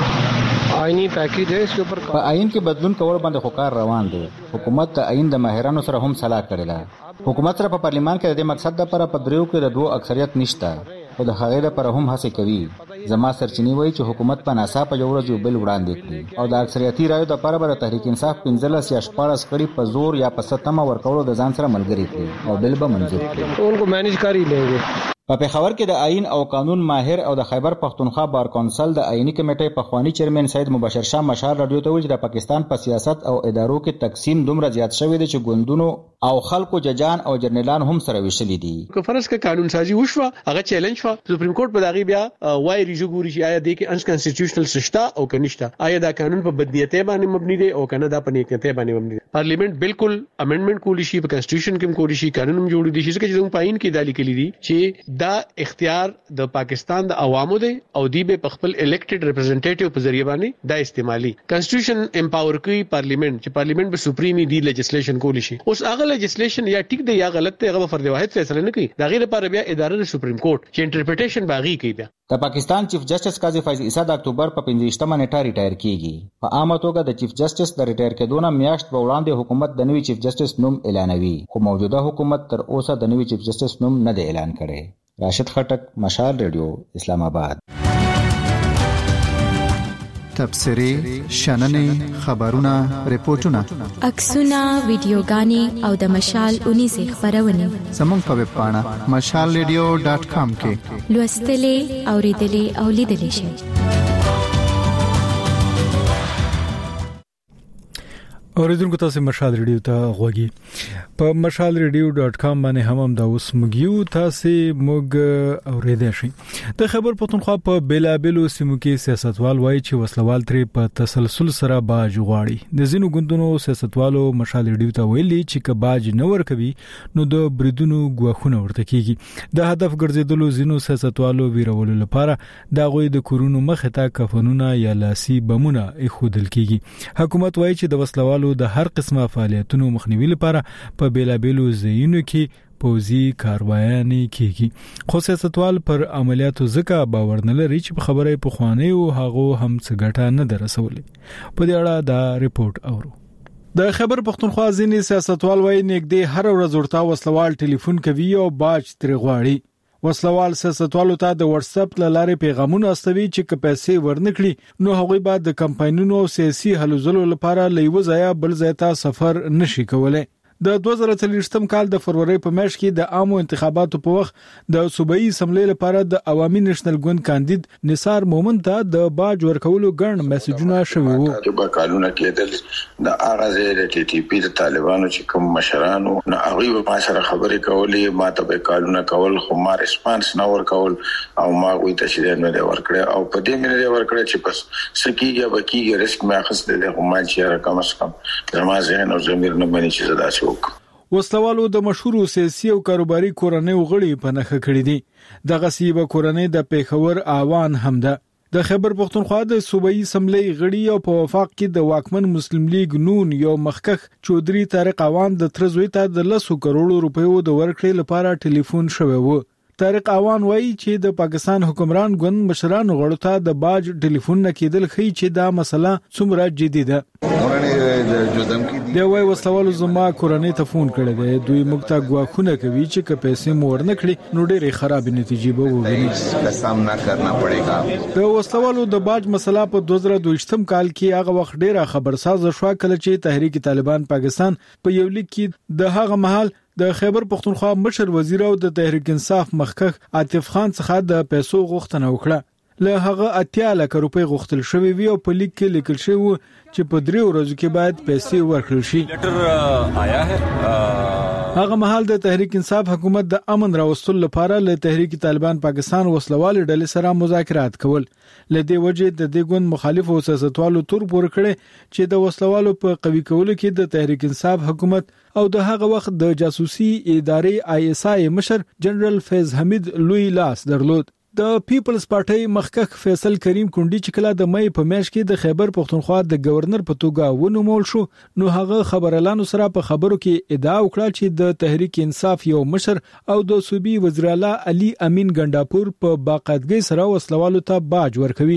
S4: جو آئینی پیکیج ہے اس کے اوپر په آئین کې بدلون کول باندې خوکار روان دي. حکومت د آئین د ماهرانو سره هم صلاح کړې ده. حکومت سره په پارلیمان کې د دې مقصد لپاره په دریو کې د دوه اکثریت نشته، خو د هغې لپاره هم هڅه کوي. زما سرچینې وایي چې حکومت په ناڅاپه یو ورځ یو بل وړاندې کړي او د اکثریتي رایو لپاره به د تحریک انصاف 15 یا 16 کړي په زور یا په ستمه ورکولو د ځان سره ملګری کړي او بل به منظور کړي. ان کو مینیج کاری لږه په پېښور کې د آئین او قانون ماهر او د خیبر پښتونخوا بار کونسل د آئینی کمیټې پخوانی چیرمن سید مبشر شاه مشال رادیو ته ویل چې د پاکستان په سیاست او ادارو کې تقسیم دومره زیات شوی دی چې ګوندونو او خلکو ججان او جرنیلان هم سره وشلي دي.
S13: که فرض کې قانون سازي وشوه هغه چیلنج شو سپریم کورټ په دغه بیا وای ریجو ګوري چې آیا د کې ان کانسټیټیوشنل سشتا او کنيشتا، آیا دا قانون په بدنیته باندې مبني دی او کنه دا په نیکته باندې مبني دی. پارلیمنت بالکل امندمنت کولی شي، په کانسټیټیوشن کې کولی شي، قانون هم جوړ دي چې زموږ په آئین کې دالي کلی دي چې دا اختیار د پاکستان د عوامو دی او دی به خپل الیکټډ ریپرزنټیټیو په ذریعہ باندې دا استعمالي. کانسټیټیوشن امپاور کوي پارلیمنت چې پارلیمنت به سپریمی دی لیجسلیشن کولی شي. اوس هغه لیجسلیشن یا ټیک دی یا غلط دی هغه فرد واحد فیصله نه کوي، دا غیر لپاره بیا اداره د سپریم کورټ چې انټرپریټیشن باغی کوي. بیا
S4: د پاکستان چیف جسټس قاضي فیض عیسی د اکتوبر په 15مه نیټه ریټایر کیږي. په عامه توګه د چیف جسټس د ریټایر کېدو نه میاشت وړاندې حکومت د نوي چیف جسټس نوم اعلانوي، خو موجوده حکومت تر اوسه د نوي چیف جسټس نوم نه دی اعلان کړی. راشد خټک، مشال ریډیو، اسلام آباد.
S19: تبصرې، شننې، خبرونه، ریپورتونه،
S9: عکسونه، ویډیوګانې او د مشال 19 خبرونه
S19: زموږ په ویب پاڼه mashalradio.com کې
S9: لوستلې، اوریدلې او لیدلې شئ.
S1: اوریدونکو تاسو مشال ریډیو ته غوږی په mashalradio.com باندې هم دا اوس مګیو تاسو موږ اوریدئ شئ. د خبر پښتونخوا په بیلابلو سیمو کې سیاستوال وایي چې وسلوال ترې په تسلسل سره باج غواړي. د زینو ګوندونو سیاستوالو مشال ریډیو ته ویلي چې که باج نه ورکوي نو د بریدونو غوښونه ورته کیږي. د هدف ګرځیدلو زینو سیاستوالو ویرولو لپاره دا غوي د کورونو مخه ته کفنونه یا لاسي بمونه ایښودل کیږي. حکومت وایي چې د وسلوال د هر قسمه فعالیتونو مخنیوي لپاره په بیلابلو ځایونو کې پوزي کاروایانې کیږي. خو سیاستوال پر عملیاتو ځکه باور نه لري چې په خبره په خواني او هغه هم څه ګټه نه درسولې. په دې اړه دا ریپورت اورو. د خبر پښتونخوا ځینې سیاستوال وایي نګدې هر ورځ ورته وسلوال ټلیفون کوي او باج ترې غواړي. وسلوال سیاستوالو ته د واتس اپ لارې پیغامونه استوي چې که پیسې ورنکړي نو هغوی بعد د کمپاینونو او سیاسي هلو ځلو لپاره لیو ځای بل ځای ته سفر نشي کولای. د 2023م کال د فروری په میاشت کې د عامو انتخاباتو په وخت د صوبایي اسمبلی لپاره د عوامي نېشنل ګوند کاندید نثار مومن ته د باج ورکولو ګڼ میسجونه شوي وو.
S14: چې قانون کېدل د اغازه د ټي ټي پی د طالبانو چې کوم مشرانو نه هغه په سره خبرې کولې ماته به قانون کول خو ما ریسپانس نه ورکول او ما غوي تشریح نه ورکړ او په دې مې ورکړ چې بس سکیږي بکیږي ریسک مې اخیسته د کومه چې رقم اسکم زمازه نو زمير نه باندې چې زدا شو.
S1: وسلوالو د مشهور سیاسي او کاروباري کورنۍ غړي په نخښه کړی دي. دغه سیبه کورنۍ د پیښور آوان هم ده. د خیبر پختونخوا د صوبایي اسمبلی غړي او په وفاق کې د واکمن مسلم لیگ نون یو مخکخ چودري طارق آوان د ترزوي ته د 100 کروڑ روپیو د ورکړې لپاره ټلیفون شوی و. طارق آوان وایي چې د پاکستان حکمران ګوند مشرانو غړو ته د باج ټلیفون نه کېدل خي چې دا مسله څومره جدي ده. دی وای وسلوالو زما کورنۍ ته فون کړی دی. دوی موږ ته ګواښونه کوي چې که پیسې مو ورنکړي نو ډېرې خراب نتیجې به وګوري.
S14: سامنا کرنا پړېګا.
S1: د وسلوالو د باج مسله په 2022م کال کې هغه وخت ډېره خبرساز شو کله چې تحریک طالبان پاکستان په یو لیک کې د هغه مهال د خیبر پختونخوا مشر وزیر او د تحریک انصاف مخکخ عاطف خان څخه د پیسو غوښتنه وکړه. له هغه 80 لک روپۍ غوښتل شوی وی او په لیک کې لیکل شوی چې په 3 ورځو کې باید پیسې ورکړل شي.
S15: لیټر آیا ہے.
S1: هغه مهال د تحریک انصاف حکومت د امن راوستلو لپاره له تحریک طالبان پاکستان وسلوال ډلې سره مذاکرات کول. لدې وجه د دې ګوند مخالف او سیاستوالو تور پور کړي چې د وسلوالو په قوی کولو کې د تحریک انصاف حکومت او د هغه وخت د جاسوسي ادارې ISI مشر جنرال فیض حمید لوی لاس درلود. د پیپلز پارټي مخکخ فیصل کریم کونډي چې کله د مې په میاشت کې د خیبر پختونخوا د گورنر په توګه ونومول شو نو هغه خبرلانو سره په خبرو کې ادعا وکړه چې د تحریک انصاف یو مشر او د صوبي وزیر اعلی علي امین ګنداپور په باقاعدګۍ سره وسلوالو ته باج ورکوي.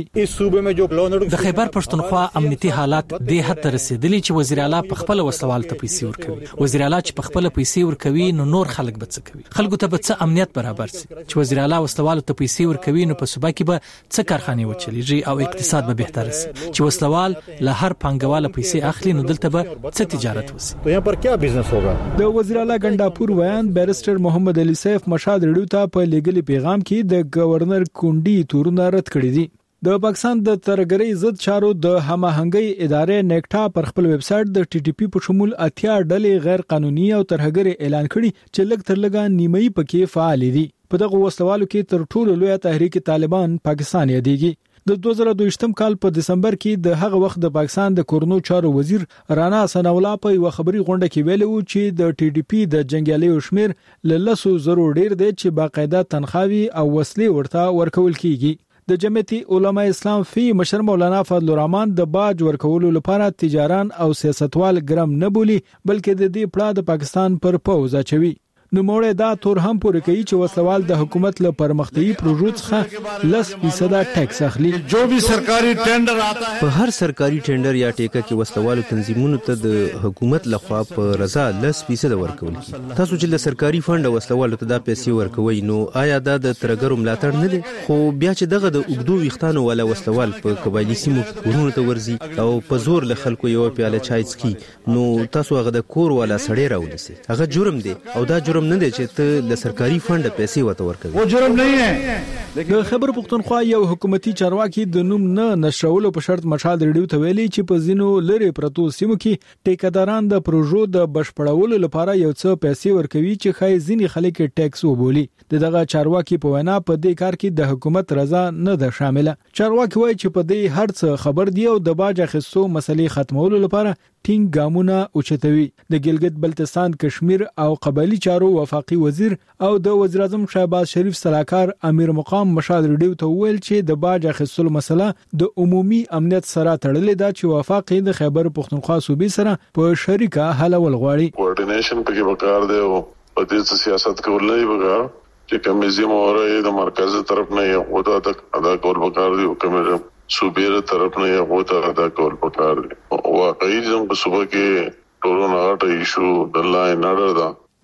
S16: د خیبر پختونخوا امنیتي حالات د حد رسیدلی چې وزیر اعلی په خپل وسلوال ته پیسې ورکوي. وزیر اعلی چې په خپل پیسې ورکوي نو نور خلک به څه کوي؟ خلکو ته به څه امنیت برابر شي چې وزیر اعلی وسلوال ته پیسې ورکوي نو په صوبه کې به څه کارخانه وچلیږي او اقتصاد به بهتر شي. چې وسلوال له هر پنګواله پیسې اخلي نو دلته به څه تجارت وشي.
S15: تو یہاں پر کیا بزنس ہوگا؟
S1: د وزیر اعلی ګنداپور ویان بیرسټر محمد علي سیف مشاد ریډیو ته په لیګلی پیغام کې د گورنر کونډي تورونه رد کړی دي. د پاکستان د ترګری ضد چارو د هماهنګي ادارې نیکټا پر خپل ویب سټ د ټي ټي پی په شمول 80 ډلې غیر قانوني او ترهګری اعلان کړي چې لږ تر لږه نیمه پکې فعال دي. په دغه وسلوالو کې تر ټولو لوی تحریک طالبان پاکستان یادېږي. د 2022م کال په دسمبر کې د هغه وخت د پاکستان د کورنو چارو وزیر رانا ثناءالله په یو خبري غونډه کې ویلو چې د ټي ډي پی د جنگیالیو شمیر ل 100 ډیر دی چې باقاعده تنخواوي او وسلې ورته ورکول کیږي. د جمعیت علماء اسلام فی مشر مولانا فضل الرحمن د باج ورکولو لپاره تجاران او سیاستوال ګرم نه بولی بلکې د دې پړه د پاکستان پر پوز اچوي. نو موړه دا تور هم پوره کوي چې وسلوال د حکومت له پرمختیايي پروژو څخه 10% ټیکس اخلي.
S15: جو بھی سرکاري ټینډر آتا ہے
S17: په هر سرکاري ټینډر یا ټیکه کې وسلوالو تنظیمونو ته د حکومت لخوا په رضا 10% ورکول کی. تاسو چې له سرکاري فند وسلوالو ته دا پیسې ورکوي نو آیا دا د ترګرو ملاتړ نه دي؟ خو بیا چې دغه د اوګدو ویختانو ولا وسلوال په قبایلی سیمو ورونو ته ورزي او په زور له خلکو یو پیاله چای څکي نو تاسو هغه د کور ولا سړی راولسي. هغه جرم دی او دا جرم نه دی چې ته له سرکاري فند پیسې وته ورکوي.
S15: و جرم نه ہے.
S1: د خیبر پختونخوا یو حکومتي چارواکي د نوم نه نشرولو په شرط مشال ریډیو ته ویلي چې په زینو لری پرتو سیمو کې ټیکداران د پروژو د بشپړولو لپاره یو څه پیسې ورکوي چې خای ځینی خلک ټیکس وبولي. دغه چارواکي په وینا په دې کار کې د حکومت رضا نه ده شامله. چارواکي وایي چې په دې هر څه خبر دی او د باج اخیستو مسلې ختمولو لپاره ټینګ ګامونه اوچتوي. د ګلګت بلتستان کشمیر او قبایلی چارو وفاقي وزیر او د وزیر اعظم شهباز شریف صلاحکار امیر مقام مشال ریډیو ته ویل چې د باج اخیستلو مسله د عمومي امنیت سره تړلې ده چې وفاقي د خیبر پختونخوا صوبې سره په شریکه حل ول غواړي.
S18: کوارډینیشن پکې وکړ دی او په دې سیاست کول نه وکړ چې کمیزم اوره د مرکز طرف نه یو ودا ادا کول وکړ دی او کومه صوبې طرف نه یو ودا ادا کول وکړ دی. واقعي زم په صوبه کې ټولو نه اټ ایشو د لاین اډر دا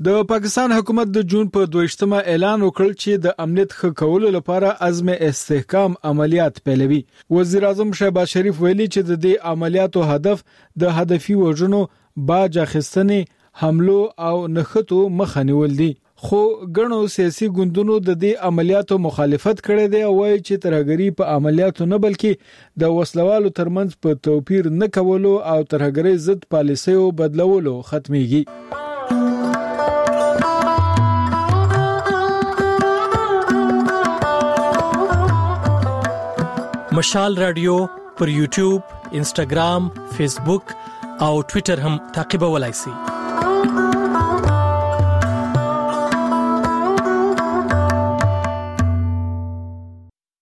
S1: د پاکستان حکومت د جون په 22مه اعلان وکړ چې د امنیت ښه کولو لپاره عزم استحکام عملیات پیلوي. وزیر اعظم شهباز شریف ویلي چې د دې عملیاتو هدف د هدفي وژنو، باج اخیستنې، حملو او نښتو مخه نیول دي. خو ګڼو سیاسي ګوندونو د دې عملیاتو مخالفت کړی دی او وايي چې ترهګری په عملیاتو نه بلکې د وسلوالو ترمنځ په توپیر نه کولو او ترهګری ضد پالیسیو بدلولو ختميږي.
S16: مشال رادیو پر یوټیوب، انسټاګرام، فیسبوک او ټوئیټر هم تعقیبولای شئ.